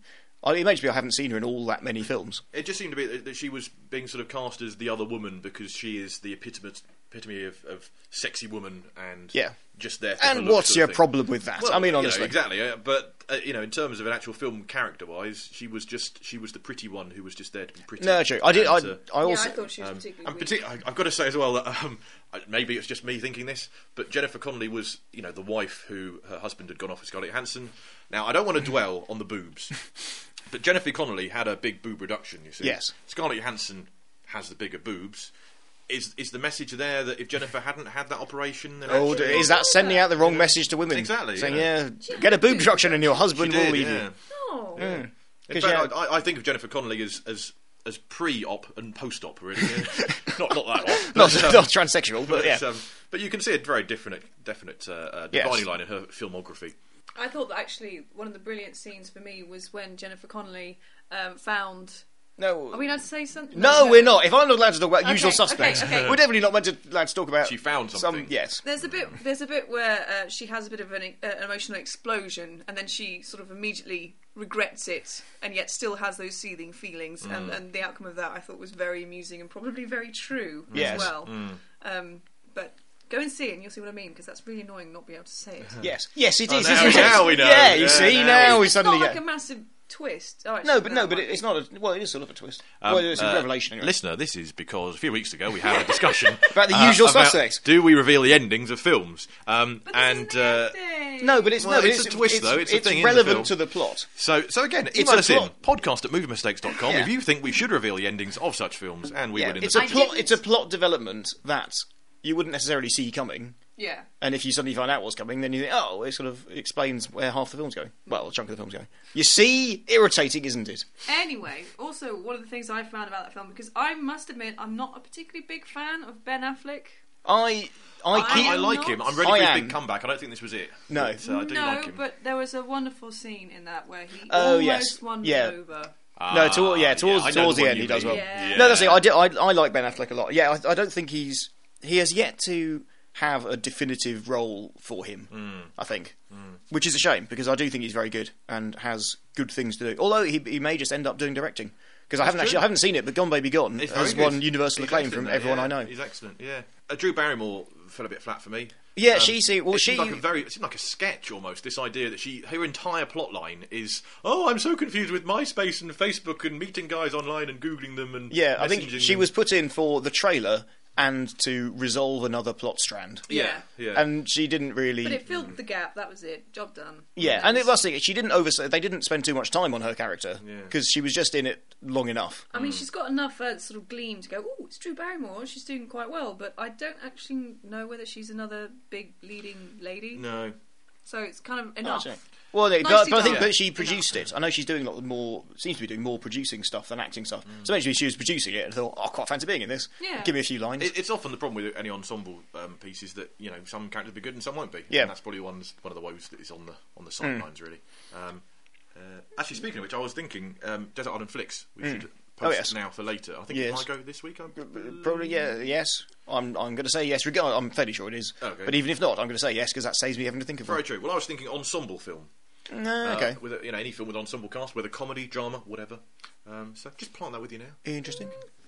S2: I, it may just be I haven't seen her in all that many films.
S1: It just seemed to be that she was being sort of cast as the other woman because she is the epitome, epitome of, of sexy woman and
S2: Yeah.
S1: just there. For her
S2: And
S1: look
S2: what's
S1: sort
S2: your
S1: of thing.
S2: problem with that?
S1: Well,
S2: I mean,
S1: you know,
S2: honestly.
S1: exactly. Uh, but uh, you know, in terms of an actual film character-wise, she was just she was the pretty one who was just there to be pretty.
S2: No, true. I did. I,
S1: And, uh,
S2: I
S3: Yeah,
S2: also.
S3: I thought she was
S1: Um,
S3: particularly
S1: and
S3: weak.
S1: partic- I- I've got to say as well that um, I- maybe it's just me thinking this, but Jennifer Connelly was, you know, the wife who her husband had gone off with Scarlett Johansson. Now, I don't want to dwell on the boobs, but Jennifer Connelly had a big boob reduction. You see,
S2: Yes.
S1: Scarlett Johansson has the bigger boobs. Is is the message there that if Jennifer hadn't had that operation, then
S2: Oh,
S1: actually,
S2: is that sending out the wrong message to women?
S1: Exactly,
S2: Saying,
S1: yeah.
S2: yeah, get a boob reduction and your
S1: she
S2: husband
S1: did,
S2: will leave
S1: yeah.
S2: you.
S3: Oh.
S1: In
S2: 'Cause,
S1: fact,
S2: yeah.
S1: I, I think of Jennifer Connelly as as, as pre-op and post-op, really. Yeah. not not that op.
S2: Not,
S1: but, um,
S2: not transsexual, but yeah.
S1: But, um, but you can see a very definite, definite uh, uh,
S2: Yes.
S1: dividing line in her filmography.
S3: I thought that actually one of the brilliant scenes for me was when Jennifer Connelly um, found.
S2: No.
S3: Are we allowed to say something?
S2: No, we're not. If I'm not allowed to talk about
S3: Okay,
S2: usual
S3: okay,
S2: suspects,
S3: okay.
S2: we're definitely not meant to, allowed to talk about.
S1: She found
S2: some.
S1: something.
S2: Yes.
S3: There's a bit. There's a bit where uh, she has a bit of an, uh, an emotional explosion, and then she sort of immediately regrets it, and yet still has those seething feelings.
S1: Mm.
S3: And, and the outcome of that, I thought, was very amusing and probably very true
S2: Yes.
S3: as well.
S1: Mm.
S3: Um, but go and see it, and you'll see what I mean, because that's really annoying not being able to say it.
S2: Yes. Yes, it
S1: Oh,
S2: is.
S1: now-
S2: isn't it?
S1: now we know.
S2: Yeah, you
S1: Yeah,
S2: see,
S1: now
S2: now,
S1: we-
S2: we
S3: It's
S2: suddenly
S3: not like
S2: get.
S3: a massive twist. Oh, actually,
S2: No, but no,
S3: that
S2: but
S3: might
S2: it's
S3: be.
S2: not a. Well, it is sort of a twist.
S1: Um,
S2: well, it's a
S1: uh,
S2: revelation anyway.
S1: Listener, this is because a few weeks ago we had a discussion
S2: About the usual
S1: about
S2: suspects.
S1: Do we reveal the endings of films? Um,
S3: But this
S1: and
S3: isn't
S1: uh,
S3: the ending.
S2: No, but it's
S1: Well,
S2: no, but
S1: it's a twist, though. It's a thing in the
S2: relevant
S1: film.
S2: to the plot.
S1: so, so again,
S2: It's
S1: email
S2: a
S1: us in
S2: plot.
S1: podcast at movie mistakes dot com
S2: Yeah.
S1: if you think we should reveal the endings of such films, and we
S2: Yeah,
S1: would in
S2: it's
S1: the
S2: a
S3: I
S2: plot.
S3: didn't-
S2: It's a plot development that you wouldn't necessarily see coming.
S3: Yeah.
S2: And if you suddenly find out what's coming, then you think, oh, it sort of explains where half the film's going. Well, a chunk of the film's going. You see, irritating, isn't it?
S3: Anyway, also one of the things I found about that film, because I must admit I'm not a particularly big fan of Ben Affleck.
S2: I, I
S3: I
S2: keep.
S1: I
S3: am
S1: like
S3: not-
S1: him. I'm ready
S2: I
S1: for his
S2: am.
S1: big comeback. I don't think this was it.
S2: No.
S1: But, uh, I do
S3: no,
S1: like him.
S3: but there was a wonderful scene in that where he
S2: Oh,
S3: almost
S2: yes.
S3: won
S2: Yeah.
S3: me over.
S2: No, to, yeah,
S1: Ah,
S2: towards
S1: I know
S2: towards
S1: the
S2: the
S1: one
S2: end
S1: you
S2: he does well.
S1: mean.
S3: Yeah.
S2: No, that's it. I, do, I I like Ben Affleck a lot. Yeah, I, I don't think he's he has yet to have a definitive role for him.
S1: Mm.
S2: I think, which is a shame because I do think he's very good and has good things to do. Although he he may just end up doing directing because I haven't
S1: true.
S2: actually I haven't seen it, but Gone Baby Gone
S1: It's very
S2: has
S1: good.
S2: won universal
S1: He's
S2: acclaim
S1: excellent
S2: from
S1: in it,
S2: everyone
S1: yeah.
S2: I know.
S1: He's excellent. Yeah, uh, Drew Barrymore fell a bit flat for me.
S2: Yeah, she see well
S1: it
S2: she
S1: seemed like a very, it seemed like a sketch almost. This idea that she, her entire plot line is, oh, I'm so confused with MySpace and Facebook and meeting guys online and googling them and
S2: yeah I think
S1: messaging
S2: she
S1: them.
S2: was put in for the trailer and to resolve another plot strand.
S1: yeah,
S3: Yeah.
S1: yeah.
S2: And she didn't really.
S3: But it filled the gap. That was it. Job done.
S2: Yeah, and it was like she didn't over. They didn't spend too much time on her character
S1: Yeah.
S2: because she was just in it long enough.
S3: I mean, she's got enough uh, sort of gleam to go, oh, it's Drew Barrymore. She's doing quite well. But I don't actually know whether she's another big leading lady.
S1: no.
S3: So it's kind of enough.
S2: Actually. Well, they, but,
S3: Nicely
S2: but I think
S3: done.
S2: that she produced it. I know she's doing a lot more. Seems to be doing more producing stuff than acting stuff. So maybe she was producing it and thought, oh, I quite fancy being in this.
S3: Yeah.
S2: Give me a few lines.
S1: It, it's often the problem with any ensemble um, pieces that you know some characters will be good and some won't be.
S2: Yeah.
S1: and that's probably one one of the woes that is on the on the sidelines really. Um, uh, actually, speaking of which, I was thinking um, Desert Island Flicks. We should
S2: Oh,
S1: post
S2: yes.
S1: now for later. I think
S2: Yes.
S1: it might go this week. I
S2: Probably, yeah, yes. I'm, I'm going to say yes. Regard, I'm fairly sure it is.
S1: Okay.
S2: But even if not, I'm going to say yes because that saves me having to think of
S1: Very
S2: one.
S1: true. Well, I was thinking ensemble film.
S2: No,
S1: Uh,
S2: okay,
S1: with a, you know any film with ensemble cast, whether comedy, drama, whatever. Um, so just plant that with you now.
S2: interesting.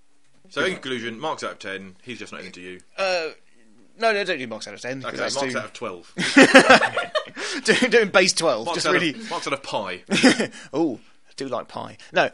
S1: So in conclusion, marks out of ten. He's just not into you.
S2: Uh, no, no, don't do marks out of ten. 'cause
S1: Okay,
S2: that's
S1: marks
S2: too,
S1: out of twelve.
S2: doing, doing base twelve.
S1: Marks
S2: just
S1: out
S2: really.
S1: of, marks out of pie.
S2: Oh, I do like pie. No,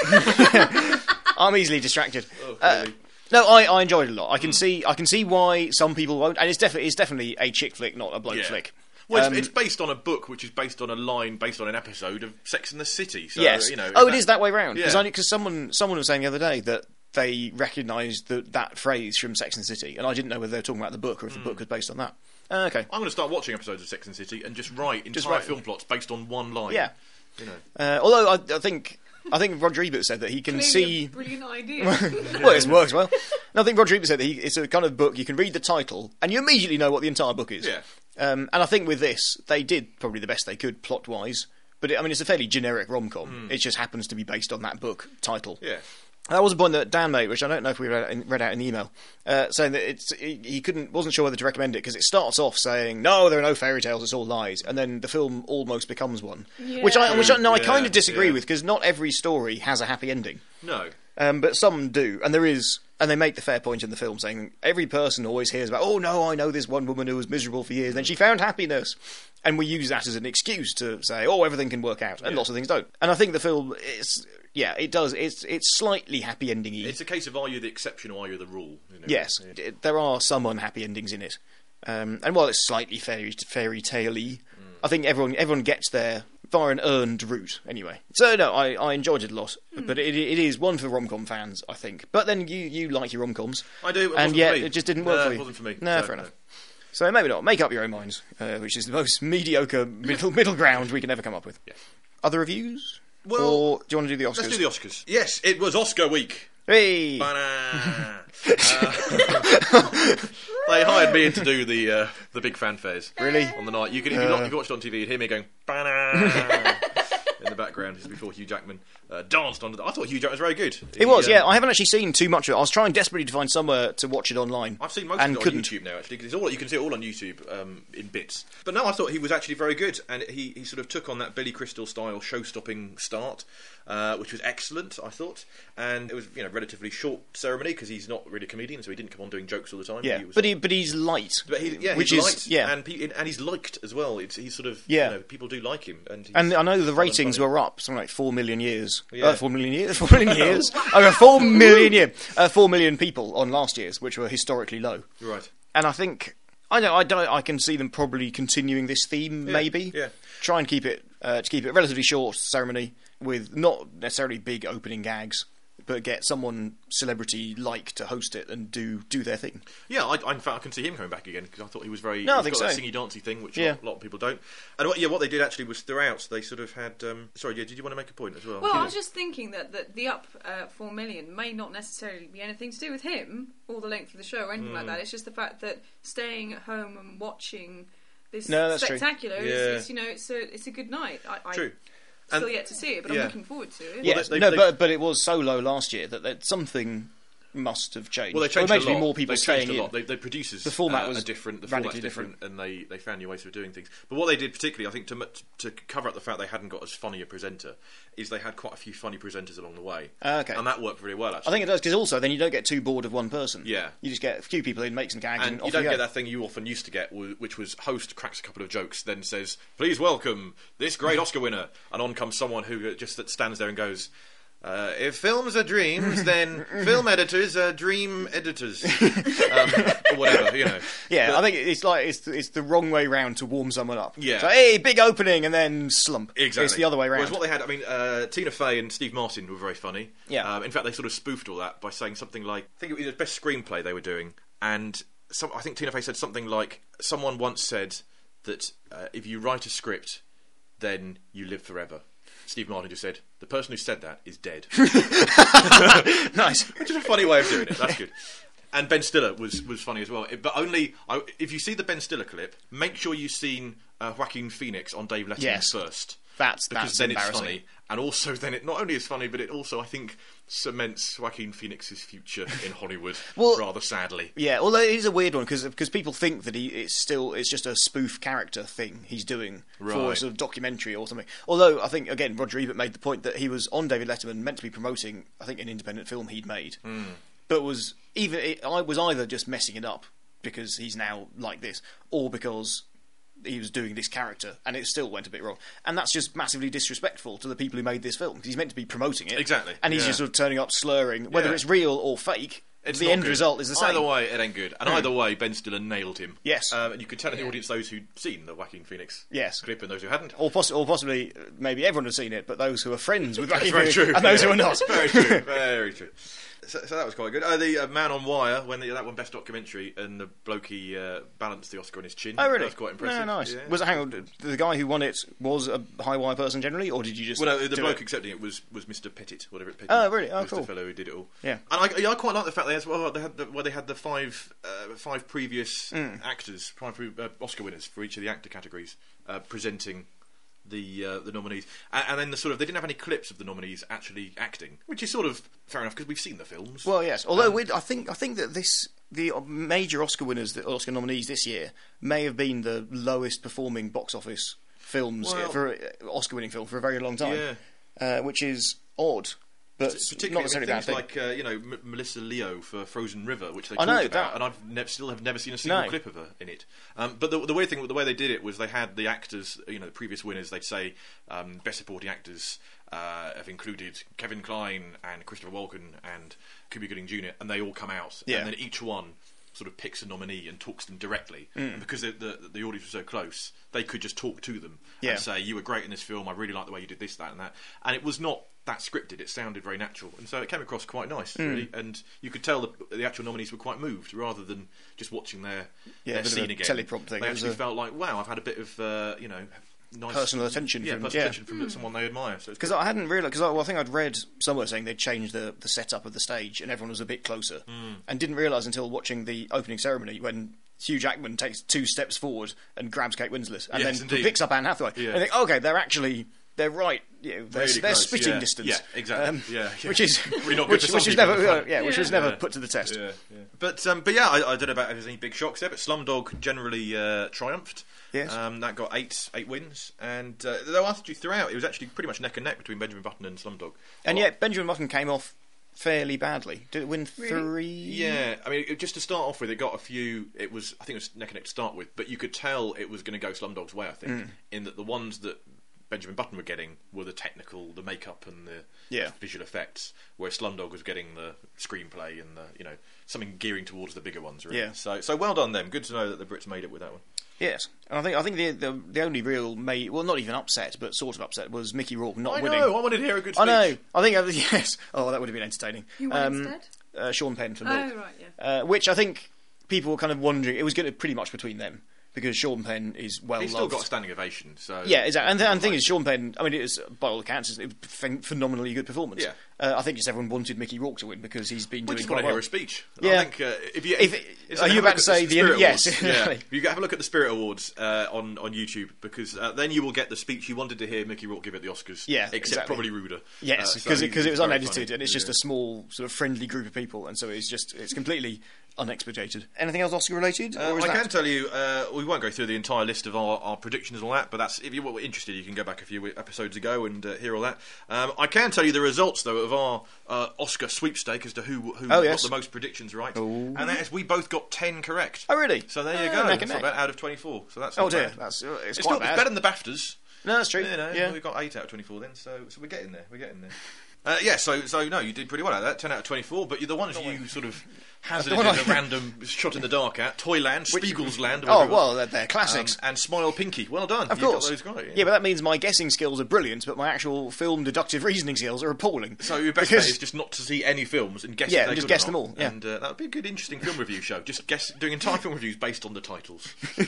S2: I'm easily distracted.
S1: Oh,
S2: Uh,
S1: really?
S2: no, I, I enjoyed it a lot. I can see I can see why some people won't, and it's definitely it's definitely a chick flick, not a bloke
S1: Yeah.
S2: flick.
S1: Well,
S2: Um,
S1: it's, it's based on a book, which is based on a line, based on an episode of Sex and the City. So,
S2: yes.
S1: you know.
S2: oh,
S1: that-
S2: it is that way round. Because
S1: Yeah.
S2: someone someone was saying the other day that they recognised the, that phrase from Sex and the City, and I didn't know whether they were talking about the book or if the book was based on that. Uh, okay.
S1: I'm going to start watching episodes of Sex and the City and just write entire
S2: Just write-
S1: film plots based on one line.
S2: Yeah.
S1: You know.
S2: Uh, although I, I think I think Roger Ebert said that he can
S3: Clearly a
S2: see.
S3: brilliant idea.
S2: Well, it works well. No, I think Roger Ebert said that he, it's a kind of book you can read the title and you immediately know what the entire book is.
S1: Yeah.
S2: Um, and I think with this, they did probably the best they could plot-wise. But it, I mean, it's a fairly generic rom-com. It just happens to be based on that book title.
S1: Yeah.
S2: That was a point that Dan made, which I don't know if we read, in, read out in the email, uh, saying that it's he, he couldn't wasn't sure whether to recommend it because it starts off saying no, there are no fairy tales, it's all lies, and then the film almost becomes one,
S3: Yeah.
S2: which I which I, no, I
S1: Yeah,
S2: kind of disagree
S1: yeah.
S2: with because not every story has a happy ending,
S1: No.
S2: um, but some do, and there is, and they make the fair point in the film saying every person always hears about oh no, I know this one woman who was miserable for years, and then she found happiness. And we use that as an excuse to say, "Oh, everything can work out," and
S1: Yeah.
S2: lots of things don't. And I think the film, is, yeah, it does. It's it's slightly happy endingy.
S1: It's a case of are you the exception or are you the rule? You know?
S2: Yes,
S1: Yeah.
S2: it- there are some unhappy endings in it, um, and while it's slightly fairy fairy tale-y, I think everyone everyone gets there via an earned route anyway. So no, I, I enjoyed it a lot, but it it is one for rom-com fans, I think. But then you you like your rom-coms,
S1: I do, it
S2: and
S1: wasn't
S2: yet
S1: for me.
S2: it just didn't work
S1: No,
S2: for
S1: it
S2: you.
S1: wasn't for me.
S2: No,
S1: So,
S2: fair
S1: no.
S2: enough. So maybe not. Make up your own minds, uh, which is the most mediocre middle middle ground we can ever come up with.
S1: Yeah.
S2: Other reviews?
S1: Well,
S2: or do you want to do the Oscars?
S1: Let's do the Oscars. Yes, it was Oscar week.
S2: Hey!
S1: Ba-na. uh, they hired me in to do the uh, the big fanfares.
S2: Really?
S1: On the night. You can, if you,
S2: Uh.
S1: not, if you watched it on T V, you'd hear me going, ba-na. In the background. This is before Hugh Jackman uh, danced on the... I thought Hugh Jackman was very good.
S2: It was,
S1: He,
S2: yeah.
S1: um,
S2: I haven't actually seen too much of it. I was trying desperately to find somewhere to watch it online.
S1: I've seen most
S2: and
S1: of it on
S2: couldn't.
S1: YouTube now, actually, because it's all you can see it all on YouTube um, in bits. But no, I thought he was actually very good, and he, he sort of took on that Billy Crystal style show-stopping start, uh, which was excellent, I thought. And it was, you know, relatively short ceremony because he's not really a comedian, so he didn't come on doing jokes all the time.
S2: Yeah,
S1: he was,
S2: but he but he's light.
S1: but he, yeah,
S2: which
S1: he's
S2: is
S1: liked,
S2: yeah.
S1: and pe- and he's liked as well. It's, he's sort of
S2: Yeah.
S1: you know, people do like him, and he's
S2: And I know the
S1: fun and
S2: ratings
S1: funny.
S2: were up something like four million years.
S1: Yeah.
S2: Uh, four million years. Four million years. Oh, four million year. Uh, four million people on last year's, which were historically low.
S1: right.
S2: And I think I don't. I don't. I can see them probably continuing this theme.
S1: Yeah,
S2: Maybe.
S1: yeah.
S2: Try and keep it uh, to keep it a relatively short ceremony with not necessarily big opening gags, but get someone celebrity like to host it and do do their thing.
S1: Yeah, I, I, in fact, I can see him coming back again because I thought he was very.
S2: No, I
S1: he's
S2: think
S1: got that
S2: so.
S1: singy dancey thing, which
S2: Yeah.
S1: not, a lot of people don't. And what, yeah, what they did actually was throughout they sort of had. Um, sorry, yeah, did you want to make a point as well?
S3: Well,
S1: Yeah.
S3: I was just thinking that, that the up uh, four million may not necessarily be anything to do with him or the length of the show or anything
S1: Hmm.
S3: like that. It's just the fact that staying at home and watching this
S2: No, that's true.
S3: spectacular is,
S1: Yeah.
S3: is, you know, it's a it's a good night. I, I
S1: True.
S3: still
S1: And-
S3: yet to see it, but
S1: yeah.
S3: I'm looking forward to it.
S1: Yeah.
S2: Yes,
S1: they-
S2: no,
S1: they-
S2: but but it was so low last year that, that something must have changed.
S1: Well, they changed
S2: or
S1: a
S2: maybe
S1: lot.
S2: more people
S1: they
S2: staying
S1: changed a
S2: in.
S1: lot. They, they producers
S2: The format
S1: uh,
S2: was
S1: are different. The format's
S2: radically
S1: different, and they, they found new ways of doing things. But what they did particularly, I think, to m- to cover up the fact they hadn't got as funny a presenter, is they had quite a few funny presenters along the way.
S2: Ah, okay.
S1: And that worked very well.
S2: I
S1: Actually,
S2: think it does because also then you don't get too bored of one person.
S1: Yeah.
S2: you just get a few people in, make some gags, and,
S1: and
S2: off
S1: you don't
S2: you
S1: get
S2: go.
S1: that thing you often used to get, wh- which was host cracks a couple of jokes, then says, "Please welcome this great Oscar winner," and on comes someone who just that stands there and goes. Uh, if films are dreams, then film editors are dream editors, um, or whatever, you know.
S2: Yeah,
S1: But-
S2: I think it's like it's it's the wrong way round to warm someone up.
S1: Yeah.
S2: So, hey, big opening and then slump.
S1: Exactly.
S2: It's the other way round.
S1: Whereas what they had, I mean, uh, Tina Fey and Steve Martin were very funny.
S2: Yeah.
S1: Um, in fact, they sort of spoofed all that by saying something like, I think it was the best screenplay they were doing, and some, I think Tina Fey said something like, someone once said that uh, if you write a script, then you live forever. Steve Martin just said, the person who said that is dead.
S2: Nice.
S1: Which is a funny way of doing it. That's good. And Ben Stiller was, was funny as well. But only I, if you see the Ben Stiller clip, make sure you've seen uh, Joaquin Phoenix on Dave Letterman
S2: Yes.
S1: first.
S2: That's
S1: Because
S2: that's
S1: then it's
S2: embarrassing.
S1: funny. And also then it not only is funny, but it also, I think, cements Joaquin Phoenix's future in Hollywood
S2: Well-
S1: rather sadly.
S2: Yeah, although it is a weird one because people think that he it's still it's just a spoof character thing he's doing for a
S1: Right.
S2: sort of documentary or something. Although I think again Roger Ebert made the point that he was on David Letterman meant to be promoting I think an independent film he'd made,
S1: Hmm.
S2: but was even it, I was either just messing it up because he's now like this or because he was doing this character and it still went a bit wrong, and that's just massively disrespectful to the people who made this film because he's meant to be promoting it
S1: Exactly,
S2: and he's
S1: yeah.
S2: just sort of turning up slurring whether
S1: Yeah.
S2: it's real or fake.
S1: It's
S2: the
S1: not
S2: end
S1: good.
S2: result is the same.
S1: Either way, it ain't good. And either way, Ben Stiller nailed him.
S2: Yes.
S1: Um, and you could tell in the audience those who'd seen the Joaquin Phoenix
S2: Yes.
S1: clip and those who hadn't.
S2: Or, poss- or possibly, uh, maybe everyone has seen it, but those who are friends with Joaquin
S1: That's very
S2: Phoenix
S1: true.
S2: and those
S1: yeah.
S2: who are not.
S1: Very true. Very true. So, so that was quite good. Uh, the uh, Man on Wire, when the, that one best documentary, and the bloke he uh, balanced the Oscar on his chin.
S2: Oh, really?
S1: That was quite impressive.
S2: No, nice.
S1: Yeah.
S2: Was it, hang on, the guy who won it was a high wire person generally, or did you just?
S1: Well, no, the
S2: do
S1: bloke
S2: it?
S1: accepting it was, was Mister Pettit, whatever it Pettit.
S2: Oh, really? Oh,
S1: was
S2: cool.
S1: the fellow who did it all.
S2: Yeah.
S1: And I, yeah, I quite like the fact they as well. They had the, well, they had the five uh, five previous
S2: Mm.
S1: actors, five pre- uh, Oscar winners for each of the actor categories, uh, presenting the uh, the nominees, and, and then the sort of they didn't have any clips of the nominees actually acting, which is sort of fair enough because we've seen the films.
S2: Well, yes. Although
S1: Um,
S2: we'd, I think I think that this the major Oscar winners, the Oscar nominees this year, may have been the lowest performing box office films
S1: Well-
S2: for uh, Oscar winning film for a very long time.
S1: Yeah.
S2: Uh, which is odd, but
S1: Particularly
S2: not necessarily a bad
S1: with
S2: thing.
S1: things like uh, you know M- Melissa Leo for Frozen River, which they
S2: I
S1: talked
S2: know,
S1: about,
S2: that-
S1: and I've nev- still have never seen a single
S2: No.
S1: clip of her in it. Um, but the, the weird thing, the way they did it was they had the actors, you know, the previous winners. They'd say um, best supporting actors uh, have included Kevin Kline and Christopher Walken and Cuba Gooding Junior, and they all come out,
S2: Yeah.
S1: and then each one sort of picks a nominee and talks to them directly.
S2: Mm.
S1: And because the, the the audience was so close, they could just talk to them
S2: Yeah.
S1: and say, "You were great in this film. I really like the way you did this, that, and that." And it was not that scripted. It sounded very natural, and so it came across quite nice,
S2: Mm.
S1: really. And you could tell the, the actual nominees were quite moved, rather than just watching their,
S2: Yeah, a
S1: their
S2: bit of
S1: scene
S2: a
S1: again.
S2: teleprompt thing.
S1: They
S2: It was
S1: actually
S2: a-
S1: felt like, "Wow, I've had a bit of uh, you know." Nice
S2: Personal attention
S1: yeah,
S2: from-
S1: personal
S2: yeah.
S1: attention from someone they admire. So it's
S2: Because I hadn't realised, because I, well, I think I'd read somewhere saying they'd changed the, the setup of the stage and everyone was a bit closer.
S1: Mm.
S2: And didn't realise until watching the opening ceremony when Hugh Jackman takes two steps forward and grabs Kate Winslet and
S1: Yes,
S2: then
S1: indeed.
S2: picks up Anne Hathaway.
S1: Yeah.
S2: And I think, okay, they're actually, they're right, you know, they're,
S1: Really
S2: they're
S1: close,
S2: spitting
S1: yeah.
S2: distance.
S1: Yeah, exactly.
S2: Um,
S1: Yeah, yeah.
S2: Which is,
S1: Really not good
S2: which,
S1: for some
S2: which is
S1: people
S2: never,
S1: in the front.
S2: yeah, which was
S3: Yeah.
S2: never
S1: Yeah.
S2: put to the test.
S1: Yeah, yeah. But um, but yeah, I, I don't know about if there's any big shocks there, but Slumdog generally uh, triumphed.
S2: Yes.
S1: Um, that got eight eight wins, and uh, though actually throughout it was actually pretty much neck and neck between Benjamin Button and Slumdog.
S2: And
S1: Well,
S2: yet Benjamin Button came off fairly badly. Did it win
S3: Really?
S2: three?
S1: yeah, I mean, it, just to start off with, it got a few. It was, I think, it was neck and neck to start with, but you could tell it was going to go Slumdog's way. I think,
S2: Mm.
S1: in that the ones that Benjamin Button were getting were the technical, the makeup, and the
S2: Yeah.
S1: visual effects, whereas Slumdog was getting the screenplay and the, you know, something gearing towards the bigger ones. Really.
S2: Yeah.
S1: So, so well done them. Good to know that the Brits made it with that one.
S2: Yes, and I think I think the the, the only real ma- well, not even upset, but sort of upset was Mickey Rourke not
S1: I
S2: winning.
S1: know. I wanted to hear a good
S2: I
S1: speech.
S2: know. I think I, yes. Oh, that would have been entertaining.
S3: Who won
S2: Um,
S3: instead?
S2: Uh, Sean Penn for
S3: Oh,
S2: Milk,
S3: right, yeah.
S2: uh, which I think people were kind of wondering. It was going to pretty much between them because Sean Penn is well
S1: He's still
S2: loved.
S1: got a standing ovation. So
S2: Yeah, exactly. And the, and the thing
S1: Like-
S2: is, Sean Penn. I mean, it was by all accounts, it was a phen- phenomenally good performance.
S1: Yeah.
S2: Uh, I think just everyone wanted Mickey Rourke to win because he's been
S1: we
S2: doing
S1: just
S2: quite
S1: want to
S2: well.
S1: hear a speech.
S2: Yeah.
S1: I think uh, if you
S2: If-
S1: it's-
S2: are
S1: have
S2: you
S1: a
S2: about
S1: look
S2: to say
S1: at
S2: the-
S1: Spirit
S2: yes,
S1: Awards. Yeah.
S2: exactly.
S1: You have a look at the Spirit Awards uh, on on YouTube because uh, then you will get the speech you wanted to hear Mickey Rourke give at the Oscars.
S2: Yeah,
S1: except
S2: exactly.
S1: probably ruder.
S2: Yes,
S1: Uh, so
S2: because
S1: he-
S2: it, 'cause it
S1: he's
S2: was
S1: very
S2: unedited
S1: funny.
S2: and it's just
S1: Yeah.
S2: a small sort of friendly group of people, and so it's just it's completely unexpurgated. Anything else Oscar related?
S1: Uh,
S2: or is
S1: I
S2: that...
S1: can tell you, uh, we won't go through the entire list of our, our predictions and all that, but that's if you're interested, you can go back a few episodes ago and uh, hear all that. Um, I can tell you the results, though, of our uh, Oscar sweepstake as to who, who
S2: Oh, yes.
S1: got the most predictions right.
S2: Ooh.
S1: And that is, we both got ten correct.
S2: Oh, really?
S1: So there you
S2: Oh,
S1: go.
S2: neck
S1: That's
S2: and
S1: not
S2: neck.
S1: bad, out of twenty-four. So that's
S2: Oh
S1: not
S2: dear,
S1: bad.
S2: that's uh, it's,
S1: It's,
S2: quite
S1: not,
S2: bad.
S1: it's better than the BAFTAs.
S2: No, that's true.
S1: You know,
S2: yeah.
S1: we got eight out of twenty-four then, so so we're getting there. We're getting there. Uh, yeah, so so no, you did pretty well out of that. Ten out of twenty-four, but the ones you sort of hazarded
S2: one
S1: a
S2: I-
S1: random shot in the dark at Toyland,
S2: Which-
S1: Spiegel's Land.
S2: Oh well, they're, they're classics.
S1: Um, and Smile Pinky. Well done.
S2: Of
S1: you
S2: course.
S1: got those right.
S2: Yeah, but that means my guessing skills are brilliant, but my actual film deductive reasoning skills are appalling.
S1: So your best
S2: Because-
S1: bet is just not to see any films and guess
S2: Yeah,
S1: if they're
S2: just
S1: good or
S2: guess them
S1: not.
S2: all, yeah.
S1: And uh, that would be a good, interesting film review show. Just guess doing entire film reviews based on the titles.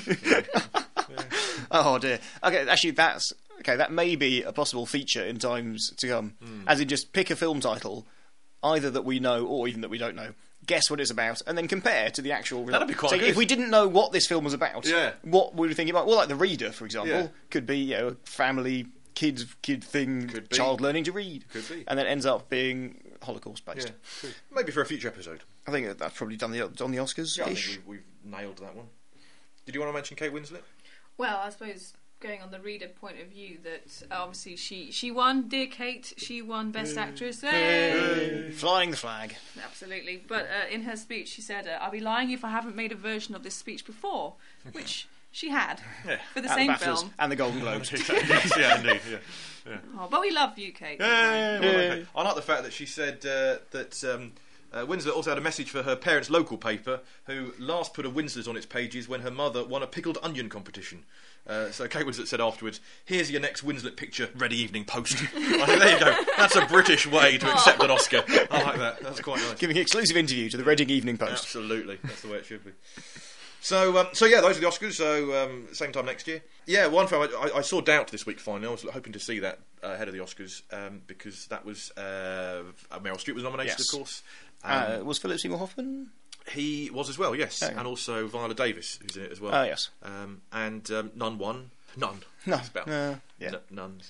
S2: Oh dear. Okay, actually, that's okay. That may be a possible feature in times to come.
S1: Hmm.
S2: As in, just pick a film title, either that we know or even that we don't know. Guess what it's about, and then compare to the actual. Result.
S1: That'd be quite
S2: so
S1: good.
S2: if we didn't know what this film was about,
S1: Yeah.
S2: what would we think about? Well, like The Reader, for example,
S1: Yeah.
S2: could be you know a family kid kid thing,
S1: Could be.
S2: child learning to read,
S1: Could be.
S2: and then ends up being Holocaust based.
S1: Yeah, maybe for a future episode.
S2: I think that's probably done the on the Oscars.
S1: Yeah, I think we've, we've nailed that one. Did you want to mention Kate Winslet?
S3: Well, I suppose going on the reader point of view, that obviously she she won. Dear Kate, she won Best Actress. Hey!
S2: Flying the flag.
S3: Absolutely. But uh, in her speech, she said, uh, "I'll be lying if I haven't made a version of this speech before," which she had
S1: Yeah.
S3: for the
S2: At
S3: same
S2: the BAFTAs
S3: film.
S2: and the Golden Globes.
S1: yeah, indeed. Yeah.
S3: Oh, but we love you, Kate.
S1: Yeah, well,
S2: Yeah.
S1: okay. I like the fact that she said uh, that um, uh, Winslet also had a message for her parents' local paper, who last put a Winslet on its pages when her mother won a pickled onion competition. Uh, so Kate Winslet said afterwards, "Here's your next Winslet picture, ready Evening Post." I think, there you go. That's a British way to accept an Oscar. I like that. That's quite nice.
S2: Giving exclusive interview to the Reading Evening Post.
S1: Absolutely, that's the way it should be. So, um, so yeah, those are the Oscars. So, um, same time next year. Yeah, one film I, I, I saw Doubt this week. Finally, I was hoping to see that uh, ahead of the Oscars um, because that was uh, Meryl Streep was nominated,
S2: Yes.
S1: of course. Um,
S2: Uh, was Philip Seymour Hoffman?
S1: he was as well, yes,
S2: Oh.
S1: and also Viola Davis, who's in it as well.
S2: Oh, yes.
S1: Um, and um, none won. None.
S2: No,
S1: It's about
S2: uh, yeah.
S1: n- nuns.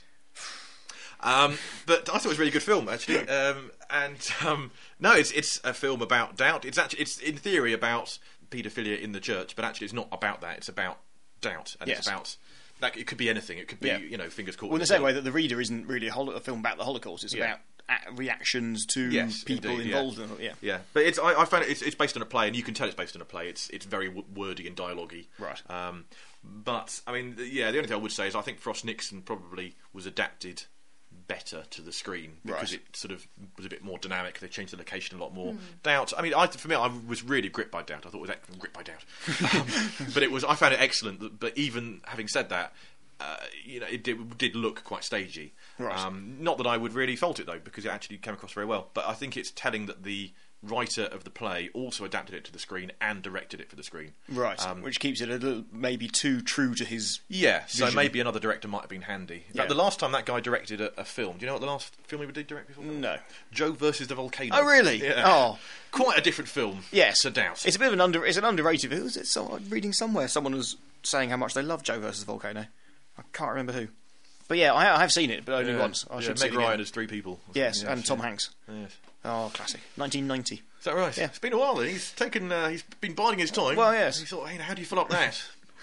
S1: Um, but I thought it was a really good film, actually. Um, and um, no, it's it's a film about doubt. It's actually it's in theory about paedophilia in the church, but actually it's not about that. It's about doubt, and
S2: Yes.
S1: it's about like it could be anything. It could be
S2: Yeah.
S1: you know fingers caught.
S2: Well, in the
S1: in
S2: same
S1: the
S2: way that The Reader isn't really a, hol- a film about the Holocaust. It's
S1: Yeah.
S2: about a- reactions to
S1: Yes,
S2: people
S1: indeed, yeah.
S2: involved in it. Yeah.
S1: Yeah, but it's I, I found it, it's it's based on a play, and you can tell it's based on a play. It's it's very w- wordy and dialogue-y.
S2: Right.
S1: Um, but I mean, th- yeah, the only thing I would say is I think Frost Nixon probably was adapted better to the screen because
S2: Right.
S1: it sort of was a bit more dynamic. They changed the location a lot more. Doubt. I mean, I, for me, I was really gripped by Doubt. I thought it was ex- gripped by Doubt, um, but it was. I found it excellent. that- But even having said that, uh, you know, it did, did look quite stagey.
S2: Right.
S1: Um, not that I would really fault it though, because it actually came across very well. But I think it's telling that the writer of the play also adapted it to the screen and directed it for the screen.
S2: Right.
S1: Um,
S2: Which keeps it a little maybe too true to his.
S1: Yeah, so
S2: Vision.
S1: maybe another director might have been handy. In
S2: Yeah.
S1: fact, the last time that guy directed a, a film, do you know what the last film he did direct before?
S2: No.
S1: Joe versus the Volcano.
S2: Oh, really?
S1: Yeah.
S2: Oh.
S1: Quite a different film.
S2: Yes.
S1: To Doubt.
S2: It's a bit of an under. It's an underrated. Who was it? So I'm reading somewhere. Someone was saying how much they love Joe versus Volcano. I can't remember who. But yeah, I, I have seen it, but only
S1: Yeah.
S2: once. I
S1: yeah,
S2: should see
S1: Meg
S2: it
S1: Ryan
S2: again.
S1: as three people.
S2: Yes,
S1: Yeah,
S2: and Tom
S1: yeah.
S2: Hanks.
S1: Yes.
S2: Oh, classic. nineteen ninety.
S1: Is that right?
S2: Yeah.
S1: It's been a while then. He's taken. Uh, he's been biding his time.
S2: Well, yes.
S1: He thought, hey, how do you follow up that?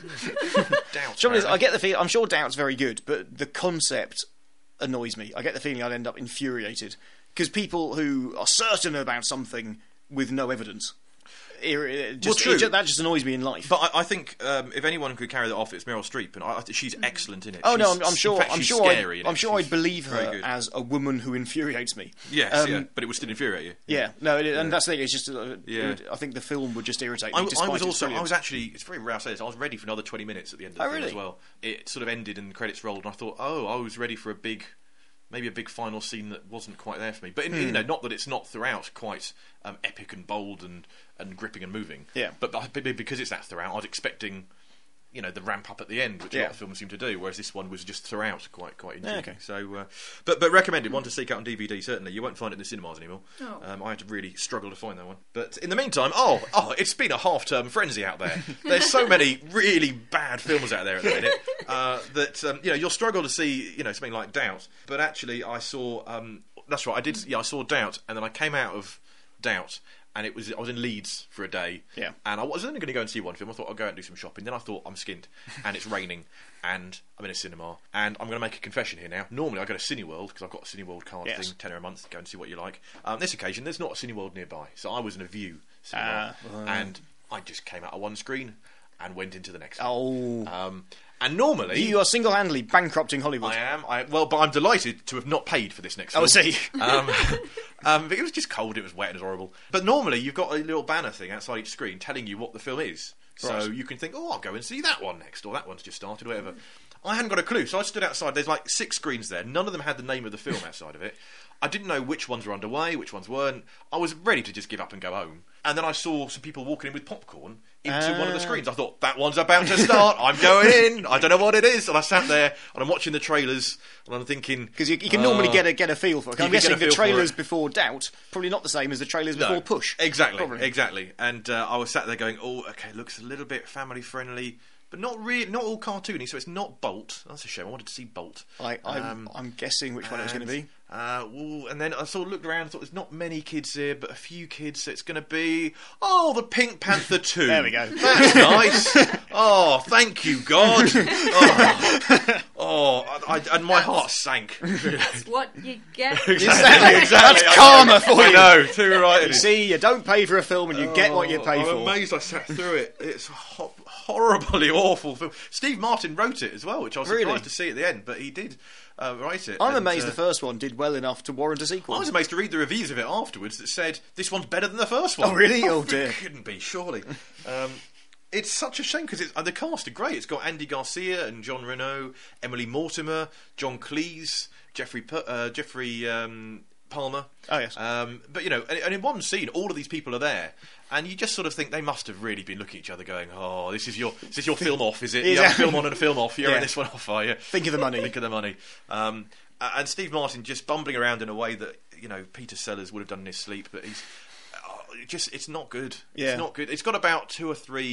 S1: Doubt.
S2: Trouble is, I
S1: apparently.
S2: get the feeling. I'm sure Doubt's very good, but the concept annoys me. I get the feeling I'd end up infuriated because people who are certain about something with no evidence, it, it just,
S1: Well,
S2: it
S1: true.
S2: ju- that just annoys me in life.
S1: But I, I think um, if anyone could carry that off, it's Meryl Streep, and I, I think she's excellent in it.
S2: Oh no,
S1: She's-
S2: I'm, I'm sure.
S1: In fact,
S2: I'm
S1: she's
S2: sure.
S1: scary
S2: I'd,
S1: in
S2: I'm
S1: it.
S2: sure
S1: She's
S2: I'd believe
S1: very
S2: her
S1: good.
S2: as a woman who infuriates me.
S1: Yes,
S2: Um,
S1: yeah, but it would still infuriate you.
S2: Yeah, no, it, and that's the thing. It's just. Uh,
S1: Yeah.
S2: it would- I think the film would just irritate
S1: I,
S2: me.
S1: I
S2: despite
S1: was
S2: its
S1: also, I
S2: brilliance.
S1: was actually, it's very rare I say this, I was ready for another twenty minutes at the end of the
S2: Oh,
S1: film
S2: really?
S1: as well. It sort of ended and the credits rolled, and I thought, oh, I was ready for a big, maybe a big final scene that wasn't quite there for me. But, in,
S2: Hmm.
S1: you know, not that it's not throughout quite um, epic and bold and, and gripping and moving.
S2: Yeah.
S1: But, but because it's that throughout, I was expecting, you know, the ramp up at the end, which a
S2: Yeah.
S1: lot of films seem to do, whereas this one was just throughout quite quite intriguing.
S2: okay.
S1: So, uh, but but recommended one to seek out on D V D. Certainly, you won't find it in the cinemas anymore.
S3: Oh.
S1: Um, I had to really struggle to find that one. But in the meantime, oh oh, it's been a half-term frenzy out there. There's so many really bad films out there at the minute uh, that um, you know you'll struggle to see you know something like Doubt. But actually, I saw um, that's right. I did. Yeah, I saw Doubt, and then I came out of Doubt. And it was I was in Leeds for a day,
S2: Yeah.
S1: and I was only going to go and see one film. I thought I'll go out and do some shopping. Then I thought I'm skinned, and it's raining, and I'm in a cinema, and I'm going to make a confession here now. Normally I go to Cineworld because I've got a Cineworld card
S2: Yes.
S1: thing, tenner a month. Go and see what you like. Um, this occasion there's not a Cineworld nearby, so I was in a View cinema,
S2: Ah.
S1: and I just came out of one screen and went into the next.
S2: Oh,
S1: Um, and normally
S2: you are single-handedly bankrupting Hollywood.
S1: I am. I well, but I'm delighted to have not paid for this next
S2: Oh,
S1: film.
S2: I see.
S1: um, um, it was just cold. It was wet. It was horrible. But normally you've got a little banner thing outside each screen telling you what the film is, so
S2: Right.
S1: you can think, oh, I'll go and see that one next, or that one's just started, or whatever. I hadn't got a clue, so I stood outside. There's like six screens there. None of them had the name of the film outside of it. I didn't know which ones were underway, which ones weren't. I was ready to just give up and go home. And then I saw some people walking in with popcorn into one of the
S2: Ah.
S1: screens. I thought, that one's about to start. I'm going in. I don't know what it is. And I sat there and I'm watching the trailers and I'm thinking...
S2: Because you, you can normally
S1: oh,
S2: get a get a feel for it.
S1: You
S2: I'm
S1: can get
S2: guessing
S1: a
S2: the
S1: feel for
S2: trailers
S1: it.
S2: before Doubt probably not the same as the trailers
S1: No,
S2: before Push.
S1: Exactly,
S2: Probably.
S1: exactly. And uh, I was sat there going, oh, okay, looks a little bit family friendly, but not really, not all cartoony. So it's not Bolt. That's a shame. I wanted to see Bolt.
S2: I, I'm,
S1: Um,
S2: I'm guessing which one it was going to be.
S1: Uh, ooh, and then I sort of looked around and thought, there's not many kids here, but a few kids. So it's going to be, oh, the Pink Panther two.
S2: There we go.
S1: That's nice. Oh, thank you, God. Oh, oh I, I, and my heart sank.
S3: That's what you get.
S1: exactly, exactly.
S2: That's
S1: I
S2: karma
S1: know.
S2: for
S1: I
S2: you.
S1: know, too right. it
S2: You
S1: is.
S2: see, you don't pay for a film and you get what you pay
S1: I'm
S2: for.
S1: amazed I sat through it. It's a ho- horribly awful film. Steve Martin wrote it as well, which I was surprised
S2: Really?
S1: to see at the end, but he did uh, write it.
S2: I'm
S1: and,
S2: amazed
S1: uh,
S2: the first one did well enough to warrant a sequel.
S1: I was amazed to read the reviews of it afterwards that said this one's better than the first one.
S2: Oh, really? Oh,
S1: It
S2: dear.
S1: couldn't be, surely. um, it's such a shame because uh, the cast are great. It's got Andy Garcia and John Reno, Emily Mortimer, John Cleese, Jeffrey P- uh, Jeffrey um, Palmer.
S2: Oh, yes.
S1: Um, but you know, and, and in one scene, all of these people are there, and you just sort of think they must have really been looking at each other, going, "Oh, this is your this is your film off, is it? You
S2: Yeah.
S1: have a film on and a film off. You're
S2: Yeah.
S1: in this one off, are you?
S2: Think of the money.
S1: Think of the money." Um, a- and Steve Martin just bumbling around in a way that you know Peter Sellers would have done in his sleep, but he's oh, it just it's not good.
S2: Yeah.
S1: It's not good. It's got about two or three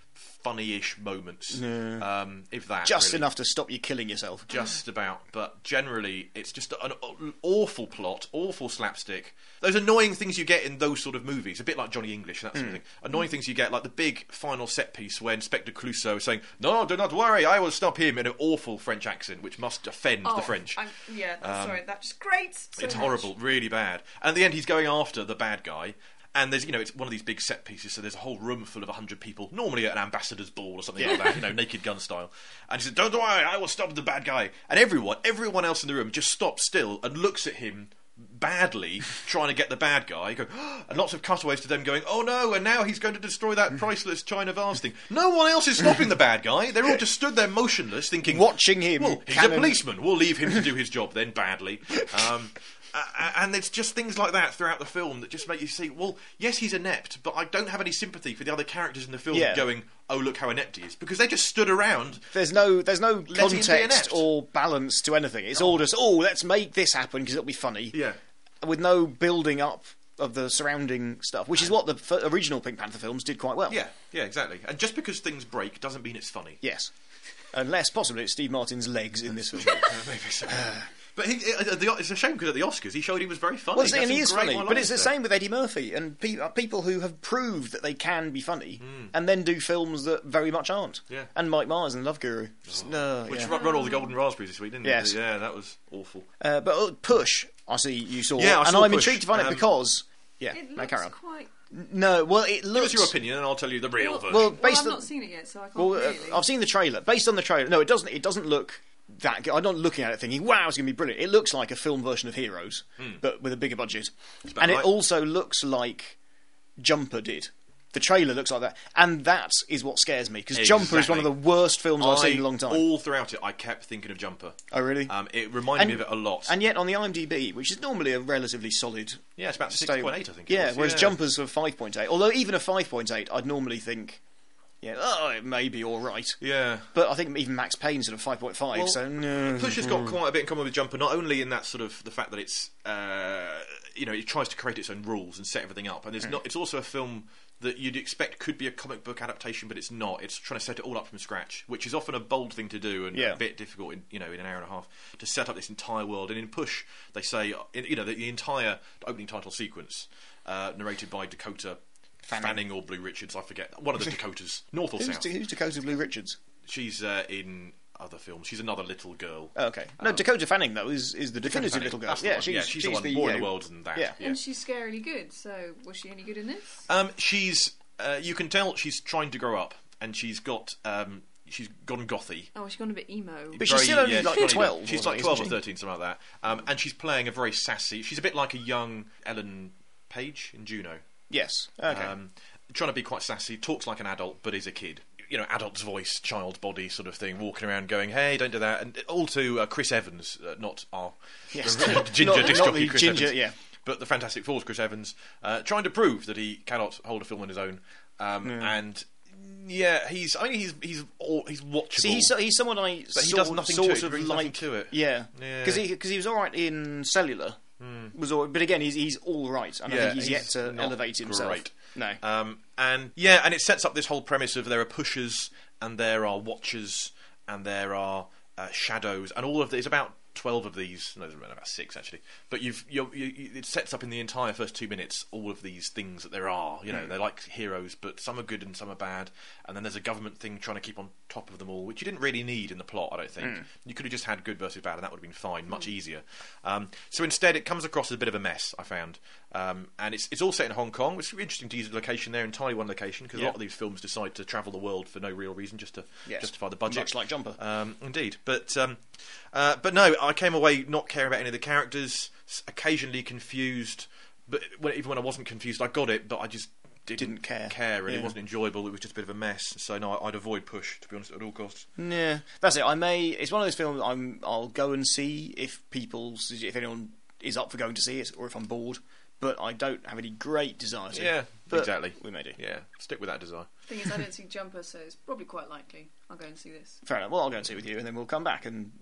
S1: funny-ish moments.
S2: No.
S1: Um, if that.
S2: Just
S1: really.
S2: enough to stop you killing yourself.
S1: Just about, but generally it's just an awful plot, awful slapstick. Those annoying things you get in those sort of movies, a bit like Johnny English, that sort of thing. Annoying things you get, like the big final set piece where Inspector Clouseau is saying, "No, do not worry, I will stop him," in an awful French accent, which must offend
S3: Oh,
S1: the French.
S3: I'm, yeah, that's,
S1: Um,
S3: sorry, that's great. so
S1: It's
S3: much.
S1: horrible, really bad. And at the end, he's going after the bad guy. And there's, you know, it's one of these big set pieces, so there's a whole room full of a hundred people, normally at an ambassador's ball or something like that, you know, Naked Gun style. And he said, "Don't worry, I will stop the bad guy." And everyone, everyone else in the room just stops still and looks at him badly, trying to get the bad guy. Go, and lots of cutaways to them going, "Oh no, and now he's going to destroy that priceless China vase thing." No one else is stopping the bad guy. They're all just stood there motionless, thinking,
S2: Watching him.
S1: "Well, he's
S2: cannon-
S1: a policeman. We'll leave him to do his job then badly." Um, Uh, and it's just things like that throughout the film that just make you see, well, yes, he's inept, but I don't have any sympathy for the other characters in the film
S2: Yeah.
S1: going, "Oh, look how inept he is," because they just stood around.
S2: There's no, there's no
S1: him be
S2: context
S1: inept.
S2: or balance to anything. It's all just, oh, let's make this happen because it'll be funny.
S1: Yeah.
S2: With no building up of the surrounding stuff, which is what the f- original Pink Panther films did quite well.
S1: Yeah, yeah, exactly. And just because things break doesn't mean it's funny.
S2: Yes. Unless, possibly, it's Steve Martin's legs in this film.
S1: Uh, maybe so. But he, uh, the, it's a shame because at the Oscars he showed he was very funny.
S2: Well,
S1: He
S2: see,
S1: had
S2: and he
S1: some
S2: is
S1: great
S2: funny, but
S1: one-liners
S2: it's the
S1: there.
S2: same with Eddie Murphy and pe- uh, people who have proved that they can be funny
S1: Hmm.
S2: and then do films that very much aren't.
S1: Yeah.
S2: And Mike Myers and Love Guru. Just, no,
S1: Which
S2: yeah.
S1: ru- run all the Golden Raspberries this week, didn't
S2: Yes.
S1: it? Yeah, that was awful.
S2: Uh, but uh, Push, I see you saw,
S1: Yeah, I
S2: and
S1: saw
S2: I'm
S1: Push.
S2: intrigued to find
S1: Um,
S2: it because yeah,
S3: It
S2: no,
S3: looks
S2: carry on.
S3: quite.
S2: No, well, it
S1: Give
S2: looks.
S1: us your opinion, and I'll tell you the real
S3: Well,
S1: version.
S2: Well,
S3: Well,
S2: based
S3: I've
S2: on
S3: not seen it yet, so I can't
S2: well, uh,
S3: really.
S2: I've seen the trailer. Based on the trailer, no, it doesn't. It doesn't look that good. I'm not looking at it thinking, "Wow, it's going to be brilliant." It looks like a film version of Heroes, but with a bigger budget,
S1: about
S2: and it
S1: right.
S2: also looks like Jumper did. The trailer looks like that, and that is what scares me because Jumper is one of the
S1: Exactly.
S2: worst films I've seen in a
S1: I-
S2: long time.
S1: All throughout it, I kept thinking of Jumper.
S2: Oh, really?
S1: Um, it reminded
S2: And-
S1: me of it a lot.
S2: And yet, on the IMDb, which is normally a relatively solid,
S1: yeah, it's about six
S2: stable-
S1: point eight, I think. it
S2: Yeah,
S1: was.
S2: whereas
S1: yeah.
S2: Jumper's a five point eight. Although even a five point eight, I'd normally think, yeah, oh, it may be all right.
S1: Yeah.
S2: But I think even Max Payne's sort of five point five.
S1: Well,
S2: so no.
S1: Push has got quite a bit in common with Jumper, not only in that sort of the fact that it's, uh, you know, it tries to create its own rules and set everything up, and it's not. It's also a film that you'd expect could be a comic book adaptation, but it's not. It's trying to set it all up from scratch, which is often a bold thing to do and
S2: Yeah.
S1: a bit difficult, in, you know, in an hour and a half to set up this entire world. And in Push, they say, in, you know, the, the entire opening title sequence, uh, narrated by Dakota
S2: Fanning.
S1: Fanning. or Blue Richards, I forget, one of the Dakotas, North or
S2: Who's,
S1: South.
S2: who's Dakota Blue Richards?
S1: She's uh, in other films. She's another little girl.
S2: Oh, okay. No, Dakota Fanning though is, is the definitive
S1: Fanning,
S2: little girl.
S1: that's the
S2: Yeah,
S1: one.
S2: she's,
S1: yeah, she's, the one more in the world than that.
S2: Yeah.
S3: And she's scarily good, so was she any good in this?
S1: Um, she's. Uh, you can tell she's trying to grow up, and she's got. Um, she's gone gothy.
S3: Oh, she's gone a bit emo.
S2: But she's still only, like,
S1: she's
S2: twelve,
S1: She's
S2: wasn't
S1: like
S2: she,
S1: twelve or
S2: isn't she?
S1: thirteen, something like that. Um, and she's playing a very sassy. She's a bit like a young Ellen Page in Juno.
S2: Yes. Okay.
S1: Um, trying to be quite sassy, talks like an adult, but is a kid. You know, adult's voice, child's body sort of thing, walking around going, "Hey, don't do that." And all to uh, Chris Evans, uh, not our
S2: Yes.
S1: the ginger
S2: Not-
S1: disc
S2: not
S1: jockey
S2: the
S1: Chris
S2: ginger,
S1: Evans,
S2: yeah.
S1: but the Fantastic Four's Chris Evans, uh, trying to prove that he cannot hold a film on his own. Um, And yeah, he's. I mean, he's he's all, he's watchable.
S2: See, he's, he's someone I
S1: But he
S2: sort,
S1: does nothing to
S2: sort
S1: it, he
S2: of
S1: brings
S2: like.
S1: nothing to it.
S2: Yeah,
S1: Yeah.
S2: because he because he was all right in Cellular. Was all, but again, he's he's all right, and I
S1: Yeah,
S2: think he's, yet
S1: he's
S2: to
S1: not
S2: elevate himself.
S1: great.
S2: No.
S1: Um, and yeah, and it sets up this whole premise of there are pushers and there are watchers and there are uh, shadows, and all of it's about twelve of these. No, there's about six actually. But you've you're, you, you, it sets up in the entire first two minutes all of these things that there are. You know, they're like heroes, but some are good and some are bad. And then there's a government thing trying to keep on top of them all, which you didn't really need in the plot. I don't think you could have just had good versus bad, and that would have been fine, much easier. Um, so instead, it comes across as a bit of a mess. I found, um, and it's it's all set in Hong Kong, which is interesting to use the location there, entirely one location, because a
S2: Yeah.
S1: lot of these films decide to travel the world for no real reason, just to
S2: Yes.
S1: justify the budget.
S2: Much like Jumper.
S1: Um, indeed, but um, uh, but no, I came away not caring about any of the characters. s- Occasionally confused, but when, even when I wasn't confused, I got it, but I just didn't,
S2: Didn't care.
S1: Care, and
S2: Yeah.
S1: it wasn't enjoyable. It was just a bit of a mess. So no, I'd avoid Push, to be honest, at all costs.
S2: Yeah, that's it. I may. It's one of those films I'm. I'll go and see if people, if anyone is up for going to see it, or if I'm bored. But I don't have any great desire to.
S1: Yeah,
S2: But
S1: exactly.
S2: We may do.
S1: Yeah, stick with that desire.
S3: thing is, I don't see Jumper, so it's probably quite likely I'll go and see this.
S2: Fair enough. Well, I'll go and see it with you, and then we'll come back and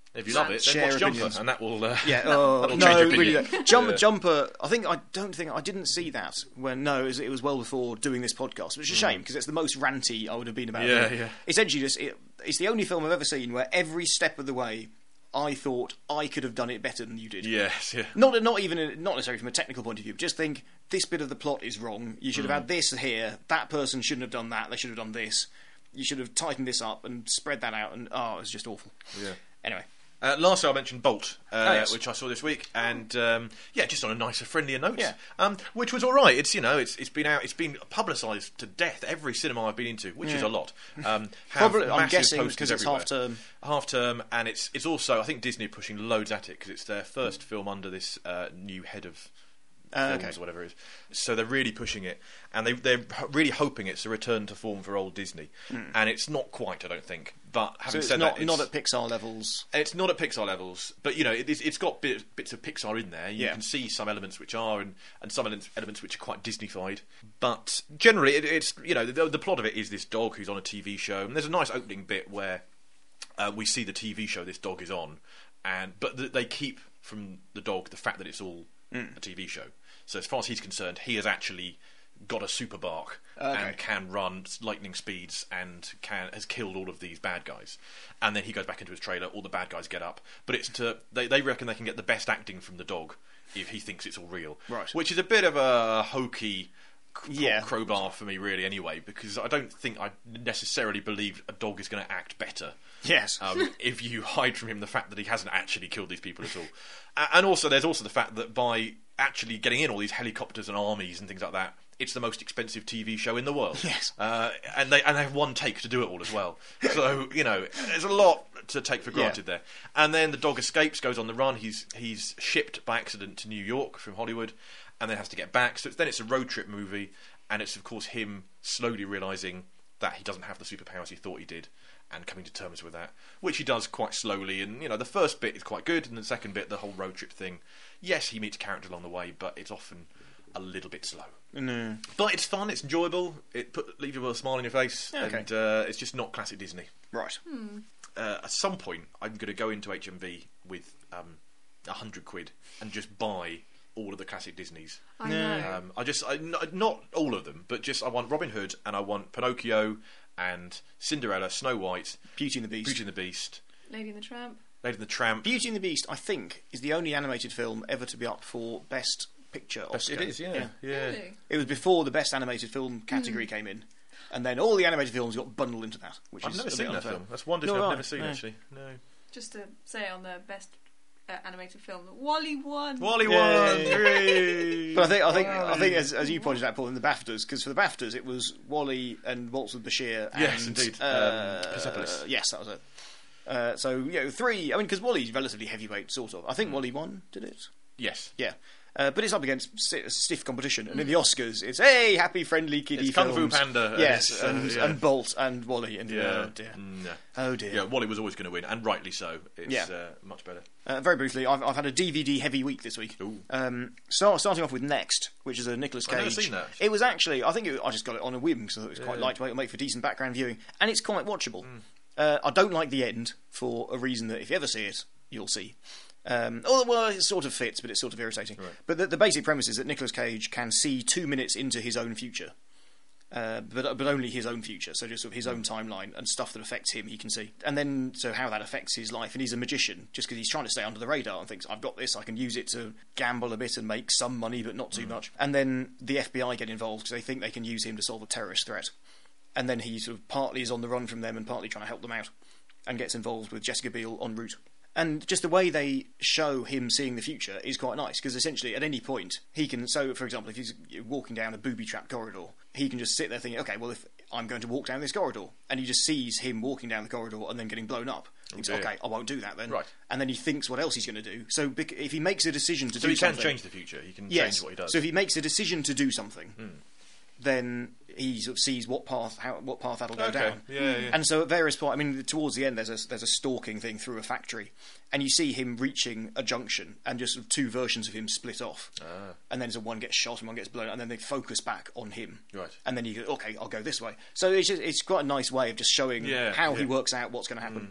S1: If you love it, then
S2: Share
S1: watch Jumper,
S2: opinions.
S1: and that will. Uh,
S2: Yeah, oh,
S1: that'll
S2: no,
S1: change your
S2: really.
S1: opinion.
S2: don't. Jumper,
S1: Yeah.
S2: Jumper. I think I don't think I didn't see that when. No, it was, it was well before doing this podcast, which is a shame because it's the most ranty I would have been about.
S1: Yeah,
S2: it.
S1: yeah.
S2: Essentially, just it, it's the only film I've ever seen where every step of the way I thought I could have done it better than you did.
S1: Yes, yeah.
S2: Not not even a, not necessarily from a technical point of view. But just think this bit of the plot is wrong. You should have had this here. That person shouldn't have done that. They should have done this. You should have tightened this up and spread that out. And oh, it was just awful.
S1: Yeah.
S2: Anyway.
S1: Uh, last I mentioned Bolt, uh,
S2: Oh, yes.
S1: which I saw this week, and um, yeah, just on a nicer, friendlier note,
S2: Yeah.
S1: um, which was all right. It's you know, it's it's been out, it's been publicised to death. Every cinema I've been into, which is
S2: Yeah.
S1: a lot, um, have
S2: Probably, I'm
S1: massive
S2: guessing
S1: posters
S2: because it's
S1: everywhere.
S2: half term.
S1: Half term, and it's it's also I think Disney are pushing loads at it because it's their first film under this uh, new head of.
S2: Uh,
S1: films
S2: okay.
S1: or whatever it is. So they're really pushing it, and they, they're really hoping it's a return to form for old Disney. And it's not quite, I don't think. But
S2: So
S1: having
S2: it's
S1: said
S2: not
S1: that,
S2: not
S1: it's,
S2: at Pixar levels.
S1: it's not at Pixar levels. But you know, it, it's, it's got bit, bits of Pixar in there. You
S2: Yeah.
S1: can see some elements which are, and, and some elements, elements which are quite Disneyfied. But generally, it, it's you know, the, the plot of it is this dog who's on a T V show, and there's a nice opening bit where uh, we see the T V show this dog is on, and but th- they keep from the dog the fact that it's all a T V show. So as far as he's concerned, he has actually got a super bark
S2: Okay.
S1: and can run lightning speeds and can has killed all of these bad guys. And then he goes back into his trailer. All the bad guys get up, but it's to they they reckon they can get the best acting from the dog if he thinks it's all real.
S2: Right.
S1: Which is a bit of a hokey. c-
S2: Yeah.
S1: crowbar for me, really. Anyway, because I don't think I necessarily believe a dog is going to act better
S2: Yes.
S1: um, if you hide from him the fact that he hasn't actually killed these people at all. A- and also, there's also the fact that by actually getting in all these helicopters and armies and things like that, it's the most expensive T V show in the world.
S2: Yes.
S1: Uh, and they and they have one take to do it all as well. So, you know, there's a lot to take for granted
S2: Yeah.
S1: there. And then the dog escapes, goes on the run. He's he's shipped by accident to New York from Hollywood, and then has to get back. So it's, then it's a road trip movie, and it's, of course, him slowly realising that he doesn't have the superpowers he thought he did, and coming to terms with that, which he does quite slowly. And you know, the first bit is quite good, and the second bit, the whole road trip thing, yes, he meets character along the way, but it's often a little bit slow.
S2: No.
S1: But it's fun, it's enjoyable, it put, leaves you with a smile on your face,
S2: Yeah, okay.
S1: and uh, it's just not classic Disney.
S2: Right.
S1: Uh, at some point, I'm going to go into H M V with um, a hundred quid and just buy all of the classic Disneys.
S3: I
S2: No.
S3: know.
S1: Um, I just, I, n- not all of them, but just I want Robin Hood and I want Pinocchio and Cinderella, Snow White,
S2: Beauty and the Beast.
S1: Beauty and the Beast,
S3: Lady and the Tramp.
S1: Lady and the Tramp.
S2: Beauty and the Beast, I think, is the only animated film ever to be up for Best Picture Oscar.
S1: It is, yeah, yeah.
S3: Really?
S2: It was before the Best Animated Film category came in, and then all the animated films got bundled into that, which
S1: I've
S2: is
S1: never
S2: a bit
S1: seen that
S2: unfair.
S1: film. That's one Disney
S2: Nor
S1: I've
S2: I,
S1: never seen
S2: no.
S1: actually. No.
S3: Just to say on the best uh, animated film, Wally won.
S1: Wally
S2: Yay.
S1: won. Hooray.
S2: But I think, I think, I think, as, as you pointed out, Paul, in the BAFTAs, because for the BAFTAs it was Wally and Waltz with Bashir. And,
S1: Yes, indeed.
S2: Uh,
S1: Um, Persepolis.
S2: yes, that was it. Uh, so you know, three. I mean, because Wally's relatively heavyweight, sort of. I think Wally won. Did it?
S1: Yes.
S2: Yeah. Uh, but it's up against sti- stiff competition, and in the Oscars, it's hey, happy, friendly kiddie
S1: It's Kung Fu
S2: films.
S1: Panda, and
S2: yes,
S1: it's, uh,
S2: and,
S1: yeah.
S2: and Bolt and Wally, and
S1: Yeah.
S2: oh dear,
S1: Mm, yeah.
S2: oh dear.
S1: Yeah, Wally was always going to win, and rightly so. It's
S2: Yeah.
S1: uh, much better.
S2: Uh, very briefly, I've, I've had a D V D heavy week this week.
S1: Ooh.
S2: Um, start, starting off with Next, which is a Nicolas Cage.
S1: I've never seen that.
S2: It was actually, I think it, I just got it on a whim because I thought it was quite
S1: Yeah.
S2: lightweight, it'll make for decent background viewing, and it's quite watchable.
S1: Mm.
S2: Uh, I don't like the end for a reason that if you ever see it, you'll see. Um, oh, well, it sort of fits, but it's sort of irritating.
S1: Right.
S2: But the, the basic premise is that Nicolas Cage can see two minutes into his own future. Uh, but but only his own future, so just sort of his own timeline and stuff that affects him he can see. And then, so how that affects his life, and he's a magician, just because he's trying to stay under the radar and thinks, I've got this, I can use it to gamble a bit and make some money, but not too much. And then the F B I get involved, because they think they can use him to solve a terrorist threat. And then he sort of partly is on the run from them and partly trying to help them out, and gets involved with Jessica Biel en route. And just the way they show him seeing the future is quite nice, because essentially at any point he can, so for example, if he's walking down a booby-trapped corridor, he can just sit there thinking, okay, well, if I'm going to walk down this corridor, and he just sees him walking down the corridor and then getting blown up. He thinks,
S1: dear.
S2: okay, I won't do that then.
S1: Right.
S2: And then he thinks what else he's going to do. So bec- if he makes a decision to
S1: So
S2: do
S1: he can
S2: something...
S1: change the future. He can
S2: Yes.
S1: change what he does.
S2: So if he makes a decision to do something, then he sort of sees what path how what path that'll go
S1: Okay.
S2: down.
S1: Yeah, yeah.
S2: And so at various points, I mean, towards the end, there's a there's a stalking thing through a factory, and you see him reaching a junction, and just sort of two versions of him split off,
S1: Ah.
S2: and then so one gets shot and one gets blown, and then they focus back on him.
S1: Right.
S2: And then you go, okay, I'll go this way. So it's just, it's quite a nice way of just showing
S1: Yeah,
S2: how he
S1: yeah.
S2: works out what's going to happen.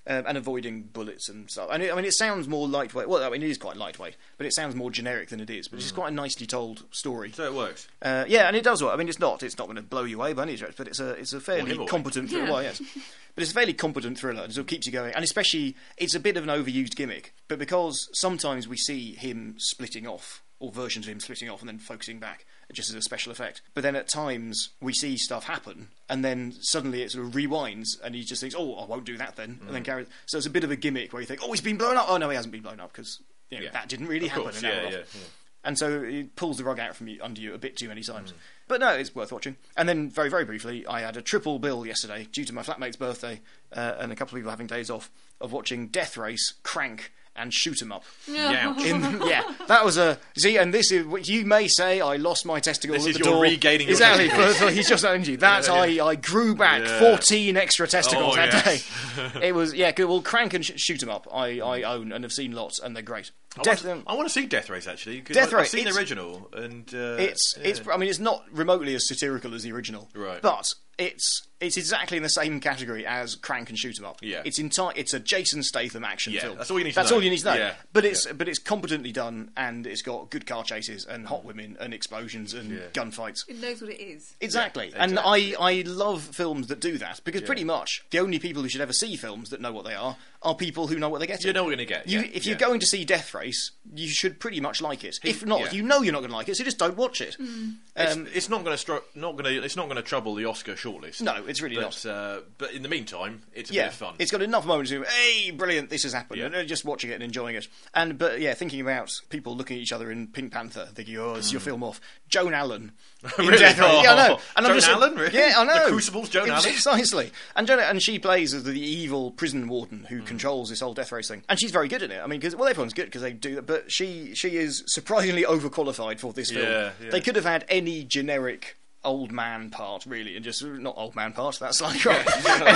S2: um, and avoiding bullets and stuff. And it, I mean, it sounds more lightweight. Well, I mean, it is quite lightweight, but it sounds more generic than it is. But it's quite a nicely told story.
S1: So it works.
S2: Uh, yeah, and it does work. I mean, it's not it's not going to blow you away by any stretch, but it's a it's a fairly
S1: him away.
S2: competent thriller.
S3: Yeah.
S2: Well, yes, but it's a fairly competent thriller. It sort of keeps you going, and especially it's a bit of an overused gimmick. But because sometimes we see him splitting off, or versions of him splitting off and then focusing back, just as a special effect. But then at times we see stuff happen, and then suddenly it sort of rewinds, and he just thinks, "Oh, I won't do that then,"
S1: Mm.
S2: and then carries. So it's a bit of a gimmick where you think, "Oh, he's been blown up." Oh no, he hasn't been blown up because you know,
S1: Yeah.
S2: that didn't really
S1: Of
S2: happen.
S1: course,
S2: an hour
S1: yeah,
S2: off.
S1: yeah, yeah.
S2: And so it pulls the rug out from you, under you a bit too many times.
S1: Mm.
S2: But no, it's worth watching. And then, very, very briefly, I had a triple bill yesterday, due to my flatmate's birthday, uh, and a couple of people having days off, of watching Death Race, Crank, and Shoot 'em Up.
S1: Yeah.
S2: In, yeah, that was a... See, and this is... what you may say, I lost my testicles
S1: This
S2: at
S1: is
S2: the
S1: your
S2: door.
S1: regaining your
S2: Exactly,
S1: testicles.
S2: for, for, he's just owned you. That's...
S1: Yeah, yeah.
S2: I, I grew back
S1: Yeah.
S2: fourteen extra testicles
S1: Oh,
S2: that
S1: yes.
S2: day. It was... Yeah, good. Well, Crank and sh- Shoot 'em Up, I, I own and have seen lots, and they're great.
S1: I,
S2: Death,
S1: want, I want to see Death Race actually. 'Cause
S2: Death
S1: I,
S2: Race,
S1: I've seen the
S2: it's-
S1: original, and uh,
S2: It's
S1: yeah.
S2: it's. I mean, it's not remotely as satirical as the original,
S1: Right.
S2: But it's it's exactly in the same category as Crank and Shoot 'em Up.
S1: Yeah.
S2: It's entire. It's a Jason Statham action
S1: Yeah,
S2: film.
S1: that's all you need to
S2: That's
S1: know.
S2: all you need to know.
S1: Yeah.
S2: But it's but it's competently done, and it's got good car chases and hot women and explosions and
S1: Yeah.
S2: gunfights.
S3: It knows what it is.
S2: Exactly.
S1: Yeah,
S2: And
S1: exactly.
S2: I, I love films that do that because
S1: Yeah.
S2: pretty much the only people who should ever see films that know what they are are people who know what they're getting.
S1: You know what you're going to get.
S2: You,
S1: yeah,
S2: if
S1: yeah.
S2: you're going to see Death Race, you should pretty much like it. If not,
S1: yeah.
S2: you know you're not going to like it, so just don't watch it.
S1: It's,
S2: Um,
S1: it's not going to stru- not going to it's not going to trouble the Oscar shortlist.
S2: No, it's really
S1: but,
S2: not.
S1: Uh, but in the meantime, it's a
S2: Yeah,
S1: bit of fun.
S2: it's got enough moments of hey, brilliant, this has happened,
S1: Yeah.
S2: and uh, just watching it and enjoying it. And but yeah, thinking about people looking at each other in Pink Panther, thinking, oh, it's your film off. Joan Allen, in
S1: Hmm. Really?
S2: Death Race. Yeah, I know. And
S1: Joan
S2: I'm just,
S1: Allen, really?
S2: Yeah, I know.
S1: The Crucible's Joan Allen?
S2: Precisely. And Joan, and she plays as the evil prison warden who
S1: Hmm.
S2: controls this whole Death Race thing, and she's very good at it. I mean, because well, everyone's good because they do that, but she she is surprisingly overqualified for this film.
S1: Yeah, yeah.
S2: They could have had any generic old man part, really, and just not old man part. That's like right.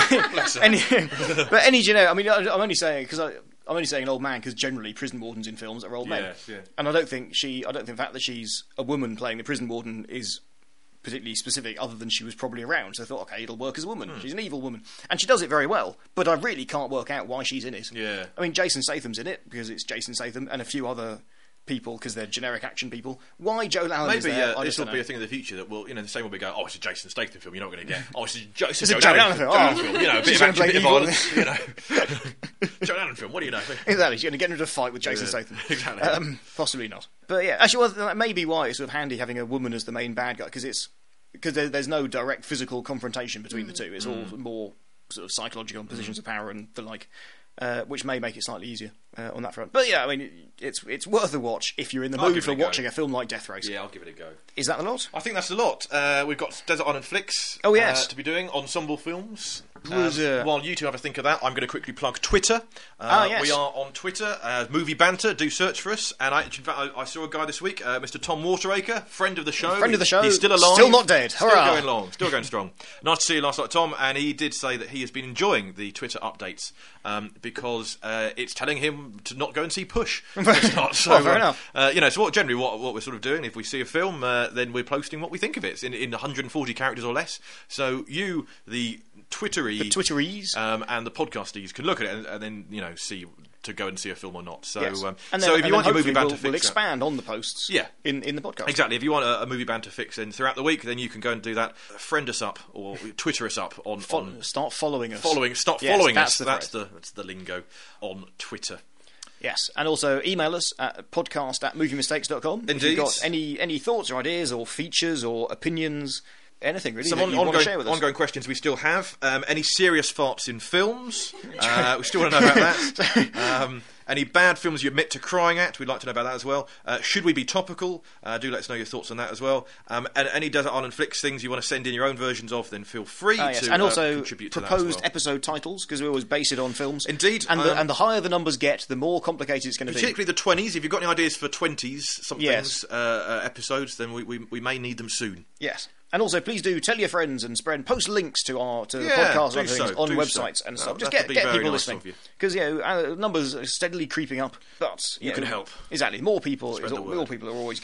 S2: any, but any generic. I mean, I- I'm only saying because I. I'm only saying an old man because generally prison wardens in films are old men,
S1: Yes, yeah.
S2: and I don't think she. I don't think the fact that she's a woman playing the prison warden is particularly specific, other than she was probably around. So I thought, okay, it'll work as a woman.
S1: Hmm.
S2: She's an evil woman, and she does it very well. But I really can't work out why she's in it.
S1: Yeah.
S2: I mean, Jason Statham's in it because it's Jason Statham, and a few other people because they're generic action people. Why Joan Allen is
S1: Maybe
S2: there?
S1: uh,
S2: I
S1: this
S2: just
S1: will
S2: don't
S1: be
S2: know.
S1: a thing in the future that will, you know, the same will be going, oh, it's a Jason Statham film, you're not going to get. Oh, it's a, Jo- it's a
S2: It's a
S1: Joan
S2: Joan
S1: Allen
S2: Allen
S1: film.
S2: film.
S1: Joan
S2: Oh.
S1: Allen film, you know, a bit
S2: She's
S1: of
S2: gonna
S1: action,
S2: play
S1: bit of
S2: evil.
S1: violence, you know. Joan Allen film, what do you know?
S2: Exactly, she's going to get into a fight with Jason
S1: Yeah,
S2: Statham.
S1: exactly.
S2: Um, possibly not. But yeah, actually, well, that may be why it's sort of handy having a woman as the main bad guy because it's because there, there's no direct physical confrontation between the two. It's all more sort of psychological and positions of power and the like, uh, which may make it slightly easier uh, on that front. But yeah, I mean, it's it's worth a watch if you're in the
S1: I'll
S2: mood
S1: give it
S2: for
S1: a go.
S2: watching a film like Death Race.
S1: Yeah, I'll give it a go.
S2: Is that the lot?
S1: I think that's a lot. Uh, we've got Desert Island Flicks
S2: Oh, yes.
S1: uh, to be doing, Ensemble Films.
S2: Was, uh,
S1: while you two have a think of that, I'm going to quickly plug Twitter. Uh,
S2: Ah, yes.
S1: We are on Twitter, uh, Movie Banter, do search for us. And I, in fact, I, I saw a guy this week, uh, Mister Tom Wateracre, friend of the show.
S2: Friend of the show,
S1: He's still alive.
S2: still not dead.
S1: Still
S2: Hurrah.
S1: going long, still going strong. Nice to see you last night, Tom. And he did say that he has been enjoying the Twitter updates um, because uh, it's telling him to not go and see Push. to start. So,
S2: Well, fair
S1: uh,
S2: enough.
S1: Uh, you know, so what, generally what, what we're sort of doing, if we see a film, uh, then we're posting what we think of it in, in one hundred forty characters or less. So you, the Twittery,
S2: The Twitteries.
S1: um, and the podcasties can look at it and, and then you know see to go and see a film or not. So,
S2: Yes.
S1: um,
S2: and then,
S1: so if
S2: and
S1: you
S2: then
S1: want your movie
S2: hopefully
S1: banter
S2: we'll,
S1: fix,
S2: we'll
S1: uh,
S2: expand on the posts.
S1: Yeah.
S2: in in the podcast.
S1: exactly. If you want a, a movie banter fix, then throughout the week, then you can go and do that. Friend us up or Twitter us up on,
S2: Fo-
S1: on
S2: start following us.
S1: following. Stop
S2: Yes,
S1: following
S2: that's
S1: us.
S2: the
S1: that's
S2: phrase.
S1: the that's the lingo on Twitter.
S2: Yes, and also email us at podcast at movie mistakes dot com. If
S1: Indeed.
S2: you've got any, any thoughts or ideas or features or opinions, anything really
S1: Some
S2: that
S1: on,
S2: you want to
S1: ongoing,
S2: share with us.
S1: ongoing questions we still have. Um, any serious farts in films? Uh, we still want to know about that. Um, any bad films you admit to crying at? We'd like to know about that as well. Uh, should we be topical? Uh, do let us know your thoughts on that as well. Um, and any Desert Island Flicks things you want to send in your own versions of, then feel free
S2: Ah, yes.
S1: to
S2: and
S1: uh,
S2: also
S1: contribute to
S2: proposed
S1: that as well.
S2: episode titles because we always base it on films.
S1: Indeed,
S2: and the,
S1: um,
S2: and the higher the numbers get, the more complicated it's going to be.
S1: Particularly the twenties. If you've got any ideas for twenties somethings
S2: Yes.
S1: uh, uh, episodes, then we, we we may need them soon.
S2: Yes, and also please do tell your friends and spread post links to our to the
S1: Yeah,
S2: podcast
S1: do
S2: and things
S1: so,
S2: on
S1: do
S2: websites
S1: so.
S2: and
S1: That-
S2: stuff. Just
S1: that'd
S2: get
S1: be
S2: get
S1: very
S2: people
S1: nice
S2: listening
S1: of you.
S2: because you know uh, numbers are steadily creeping up. But you,
S1: You
S2: know,
S1: can help.
S2: Exactly, more people
S1: Spread
S2: is
S1: the
S2: all,
S1: word.
S2: more people are always good.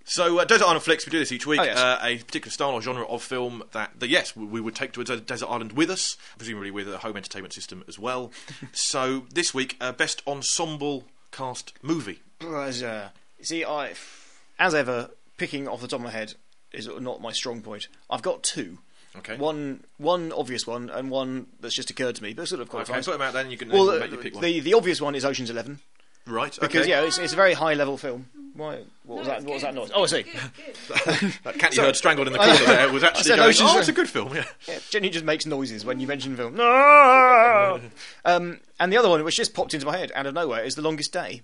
S1: So, uh, Desert Island Flicks, we do this each week.
S2: Oh, yes.
S1: uh, a particular style or genre of film that, that yes, we, we would take to a des- desert island with us, presumably with a home entertainment system as well. So, this week, uh, best ensemble cast movie.
S2: As, uh, see, I, as ever, picking off the top of my head is not my strong point. I've got two.
S1: Okay.
S2: One, one obvious one, and one that's just occurred to me, but sort of
S1: Okay,
S2: qualifies.
S1: put them out then. You can,
S2: Well,
S1: you can
S2: uh,
S1: make you pick one.
S2: the the obvious one is Ocean's Eleven
S1: Right.
S2: because
S1: okay.
S2: yeah, it's, it's a very high level film. Why? What was
S3: No,
S2: that?
S3: it's
S2: What was
S3: good,
S2: that noise?
S3: it's
S2: Oh, I
S3: good,
S2: see.
S3: good, good.
S1: That cat you heard strangled in the corner there was actually
S2: said
S1: going,
S2: Ocean's
S1: oh, it's a
S2: Eleven.
S1: good film. Yeah.
S2: Yeah, Jenny just makes noises when you mention film. No. um, and the other one, which just popped into my head out of nowhere, is The Longest Day.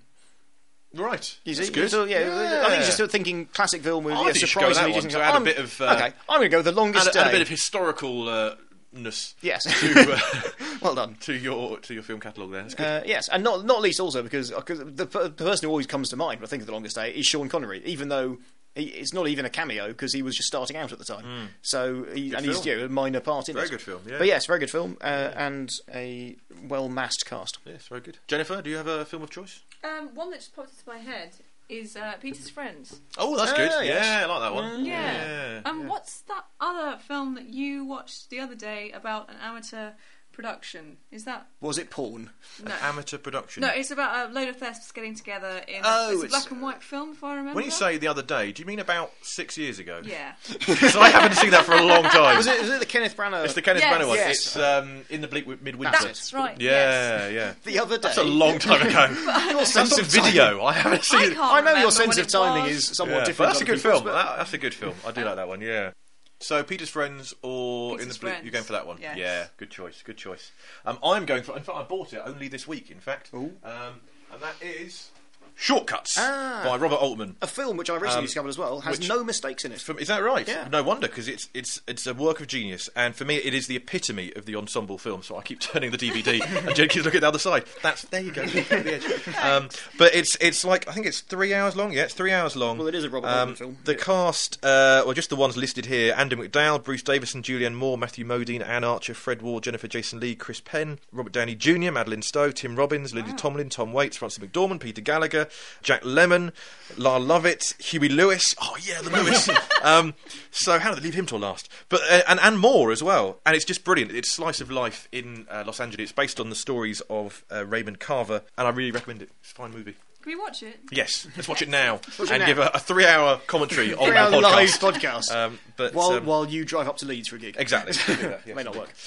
S1: Right.
S2: You see,
S1: That's good.
S2: So, yeah,
S1: Yeah.
S2: I think just sort of thinking classic film with
S1: I
S2: yeah,
S1: think you should go with
S2: surprisingly
S1: that one
S2: decent-
S1: to add a
S2: I'm-
S1: bit of, uh,
S2: okay, I'm going to go with The Longest
S1: Add,
S2: Day.
S1: a- add a bit of historical uh, ness
S2: Yes.
S1: to, uh,
S2: Well done.
S1: to your to your film catalogue there. That's good.
S2: Uh, yes, and not not least also because because the, the person who always comes to mind when I think of The Longest Day is Sean Connery, even though he, it's not even a cameo because he was just starting out at the time. So he, and he's
S1: film.
S2: you know, a minor part in
S1: Very
S2: it.
S1: good film, yeah.
S2: But yes, very good film uh, and a well massed cast.
S1: Yes, very good. Jennifer, do you have a film of choice?
S3: Um, one that just popped into my head is uh, Peter's Friends.
S1: Oh, that's
S2: Ah,
S1: good.
S2: yes.
S1: Yeah, I like that one.
S3: Yeah.
S1: Yeah.
S3: Um, what's that other film that you watched the other day about an amateur production? Is that
S2: Was it porn?
S3: no?
S1: Amateur production.
S3: No, it's about a load of thesps getting together in
S1: Oh,
S3: it's a
S1: it's-
S3: black and white film, if I remember.
S1: When you say the other day, do you mean about six years ago?
S3: yeah,
S1: Because I haven't seen that for a long time.
S2: Was it was it the Kenneth Branagh?
S1: It's the Kenneth
S3: Yes.
S1: Branagh one.
S2: Yes.
S1: It's um, in the bleak midwinter.
S3: that's right.
S1: Yeah,
S3: yes.
S1: yeah.
S2: the other day.
S1: That's a long time ago.
S2: Your
S1: Sense
S2: sense
S1: of
S2: of timing-
S1: video. I haven't
S3: I
S1: seen
S3: can't
S1: it.
S2: I know
S3: remember
S2: your sense
S3: when
S2: of
S3: it
S2: timing
S3: was.
S2: is somewhat
S1: Yeah, but
S2: different.
S1: that's a
S2: to other
S1: good
S2: people's,
S1: film.
S2: but-
S1: That, that's a good film. I do like that one. Yeah. So Peter's Friends or
S3: Peter's
S1: in the bleak?
S3: Friends.
S1: You're going for that one.
S3: Yes.
S1: Yeah. Good choice. Good choice. Um, I'm going for. In fact, I bought it only this week. In fact.
S2: Ooh.
S1: Um, and that is Shortcuts
S2: Ah.
S1: by Robert Altman.
S2: A film which I recently
S1: Um,
S2: discovered as well has
S1: which-
S2: no mistakes in it.
S1: From, is that right?
S2: Yeah.
S1: No wonder, because it's it's it's a work of genius, and for me, it is the epitome of the ensemble film. So I keep turning the D V D, and Jen keeps looking at the other side. That's there you go. The edge. Um, but it's it's like I think it's three hours long. Yeah, it's three hours long.
S2: Well, it is a Robert
S1: Um,
S2: Altman film.
S1: The cast, uh, well, just the ones listed here: Andrew McDowell, Bruce Davison, Julianne Moore, Matthew Modine, Anne Archer, Fred Ward, Jennifer Jason Leigh, Chris Penn, Robert Downey Junior, Madeline Stowe, Tim Robbins, Lily Tomlin, Tom Waits, Francis McDormand, Peter Gallagher, Jack Lemmon, Lyle Lovett, Huey Lewis. Oh yeah, the Lewis. um, so how did they leave him till last? But uh, and and more as well. And it's just brilliant. It's slice of life in uh, Los Angeles. It's based on the stories of uh, Raymond Carver, and I really recommend it. It's a fine movie.
S3: Can we watch it?
S1: Yes, let's watch it now
S2: Watch it
S1: and
S2: now.
S1: give a, a three-hour commentary on
S2: Three
S1: the
S2: hour
S1: podcast.
S2: live podcast.
S1: Um, but
S2: while
S1: um,
S2: while you drive up to Leeds for a gig.
S1: exactly, do that, yes.
S2: May not work.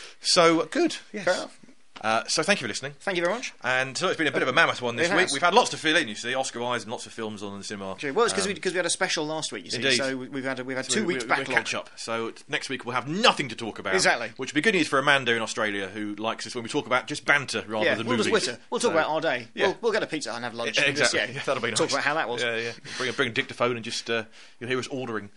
S1: So good. Yes.
S2: Fair enough.
S1: Uh, so thank you for listening.
S2: Thank you very much.
S1: And so it's been a bit of a mammoth one this
S2: It
S1: week.
S2: has.
S1: We've had lots to fill in, you see, Oscar Wise and lots of films on in the cinema.
S2: Actually, well, it's because
S1: Um,
S2: we because we had a special last week. You see,
S1: Indeed.
S2: so we- we've had a, we've had
S1: so
S2: two
S1: we-
S2: weeks
S1: we- we'll
S2: backlog.
S1: catch up. So t- next week we'll have nothing to talk about.
S2: Exactly.
S1: Which would be good news for Amanda in Australia, who likes us when we talk about just banter rather
S2: Yeah,
S1: than
S2: we'll
S1: movies.
S2: just witter. We'll talk
S1: So-
S2: about our day.
S1: Yeah.
S2: We'll, we'll get a pizza and have lunch.
S1: Yeah,
S2: and just,
S1: exactly.
S2: yeah,
S1: Yeah, that'll be nice.
S2: Talk about how that was.
S1: Yeah, yeah. Bring a, bring a dictaphone and just uh, you'll hear us ordering.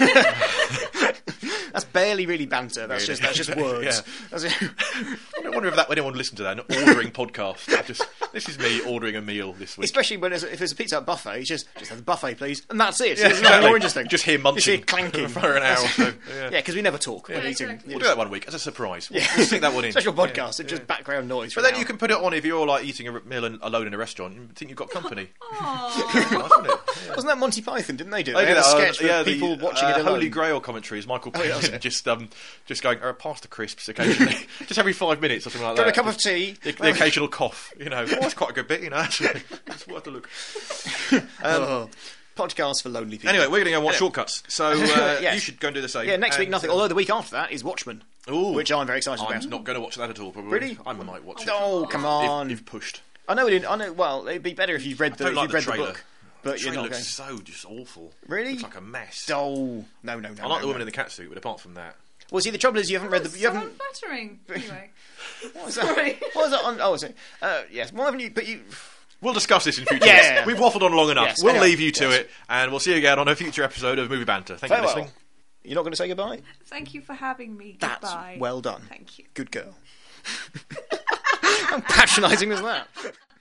S2: That's barely really banter. That's
S1: Really.
S2: just that's just words.
S1: Yeah.
S2: That's it.
S1: I wonder if that anyone would listen to that. An ordering podcast. I Just this is me ordering a meal this week.
S2: Especially when there's, if there's a pizza at buffet, it's just just have the buffet, please, and that's it.
S1: Yeah,
S2: It's not
S1: exactly.
S2: more interesting.
S1: Just hear
S2: You
S1: munching
S2: see it clanking
S1: for an hour or so. Yeah.
S2: Yeah, because we never talk when
S3: Yeah,
S2: eating.
S3: exactly.
S1: We'll do that one week as a surprise. We'll,
S2: Yeah.
S1: we'll stick that one in.
S2: Special podcast and just background noise.
S1: But
S2: for
S1: then
S2: an
S1: you
S2: hour.
S1: can put it on if you're like eating a meal in, alone in a restaurant. You think you've got company.
S3: Aww.
S1: Nice, isn't it?
S2: Wasn't that Monty Python? Didn't they do?
S1: They
S2: They had
S1: did
S2: a
S1: that, uh,
S2: sketch with
S1: yeah,
S2: people
S1: the,
S2: watching
S1: uh,
S2: it alone.
S1: Holy Grail commentary is Michael
S2: Oh, yeah,
S1: Palin
S2: that's it.
S1: just um, just going uh, past the crisps occasionally, just every five minutes or something like
S2: Got
S1: that.
S2: a cup of tea.
S1: The, the occasional cough, you know. Oh, that's quite a good bit, you know. Actually, it's worth a look.
S2: Oh, podcast for lonely people.
S1: Anyway, we're going to go watch Shortcuts. So uh,
S2: Yes.
S1: you should go and do the same.
S2: yeah, next week
S1: And,
S2: nothing.
S1: um,
S2: Although the week after that is Watchmen,
S1: ooh,
S2: which I'm very excited
S1: I'm
S2: about.
S1: not going to watch that at all. Probably.
S2: Really?
S1: I might watch it.
S2: Oh, come
S1: If,
S2: on!
S1: if pushed.
S2: I know. It didn't, I know. Well, it'd be better if you've read the,
S1: I
S2: if
S1: don't like
S2: you've
S1: the
S2: read the
S1: trailer.
S2: book, but
S1: The
S2: you're
S1: trailer
S2: not
S1: looks
S2: going.
S1: so just awful.
S2: Really?
S1: Looks like a mess.
S2: Oh, no, no, no.
S1: I like
S2: no,
S1: the woman
S2: no.
S1: in the cat suit, but apart from that,
S2: Well, see, the trouble is you haven't read the. You
S3: so
S2: haven't.
S3: unflattering. Anyway,
S2: What was that?
S3: sorry.
S2: What was that on? Oh, sorry. Uh, yes. Why haven't you? But you.
S1: we'll discuss this in future.
S2: Yeah.
S1: weeks. We've waffled on long enough.
S2: Yes,
S1: We'll
S2: anyway,
S1: leave you to
S2: yes.
S1: it, and we'll see you again on a future episode of Movie Banter. Thank you for
S2: Farewell.
S1: listening.
S2: You're not going to say goodbye?
S3: Thank you for having me.
S2: That's
S3: Goodbye.
S2: well done.
S3: Thank you.
S2: Good girl. How patronising was that?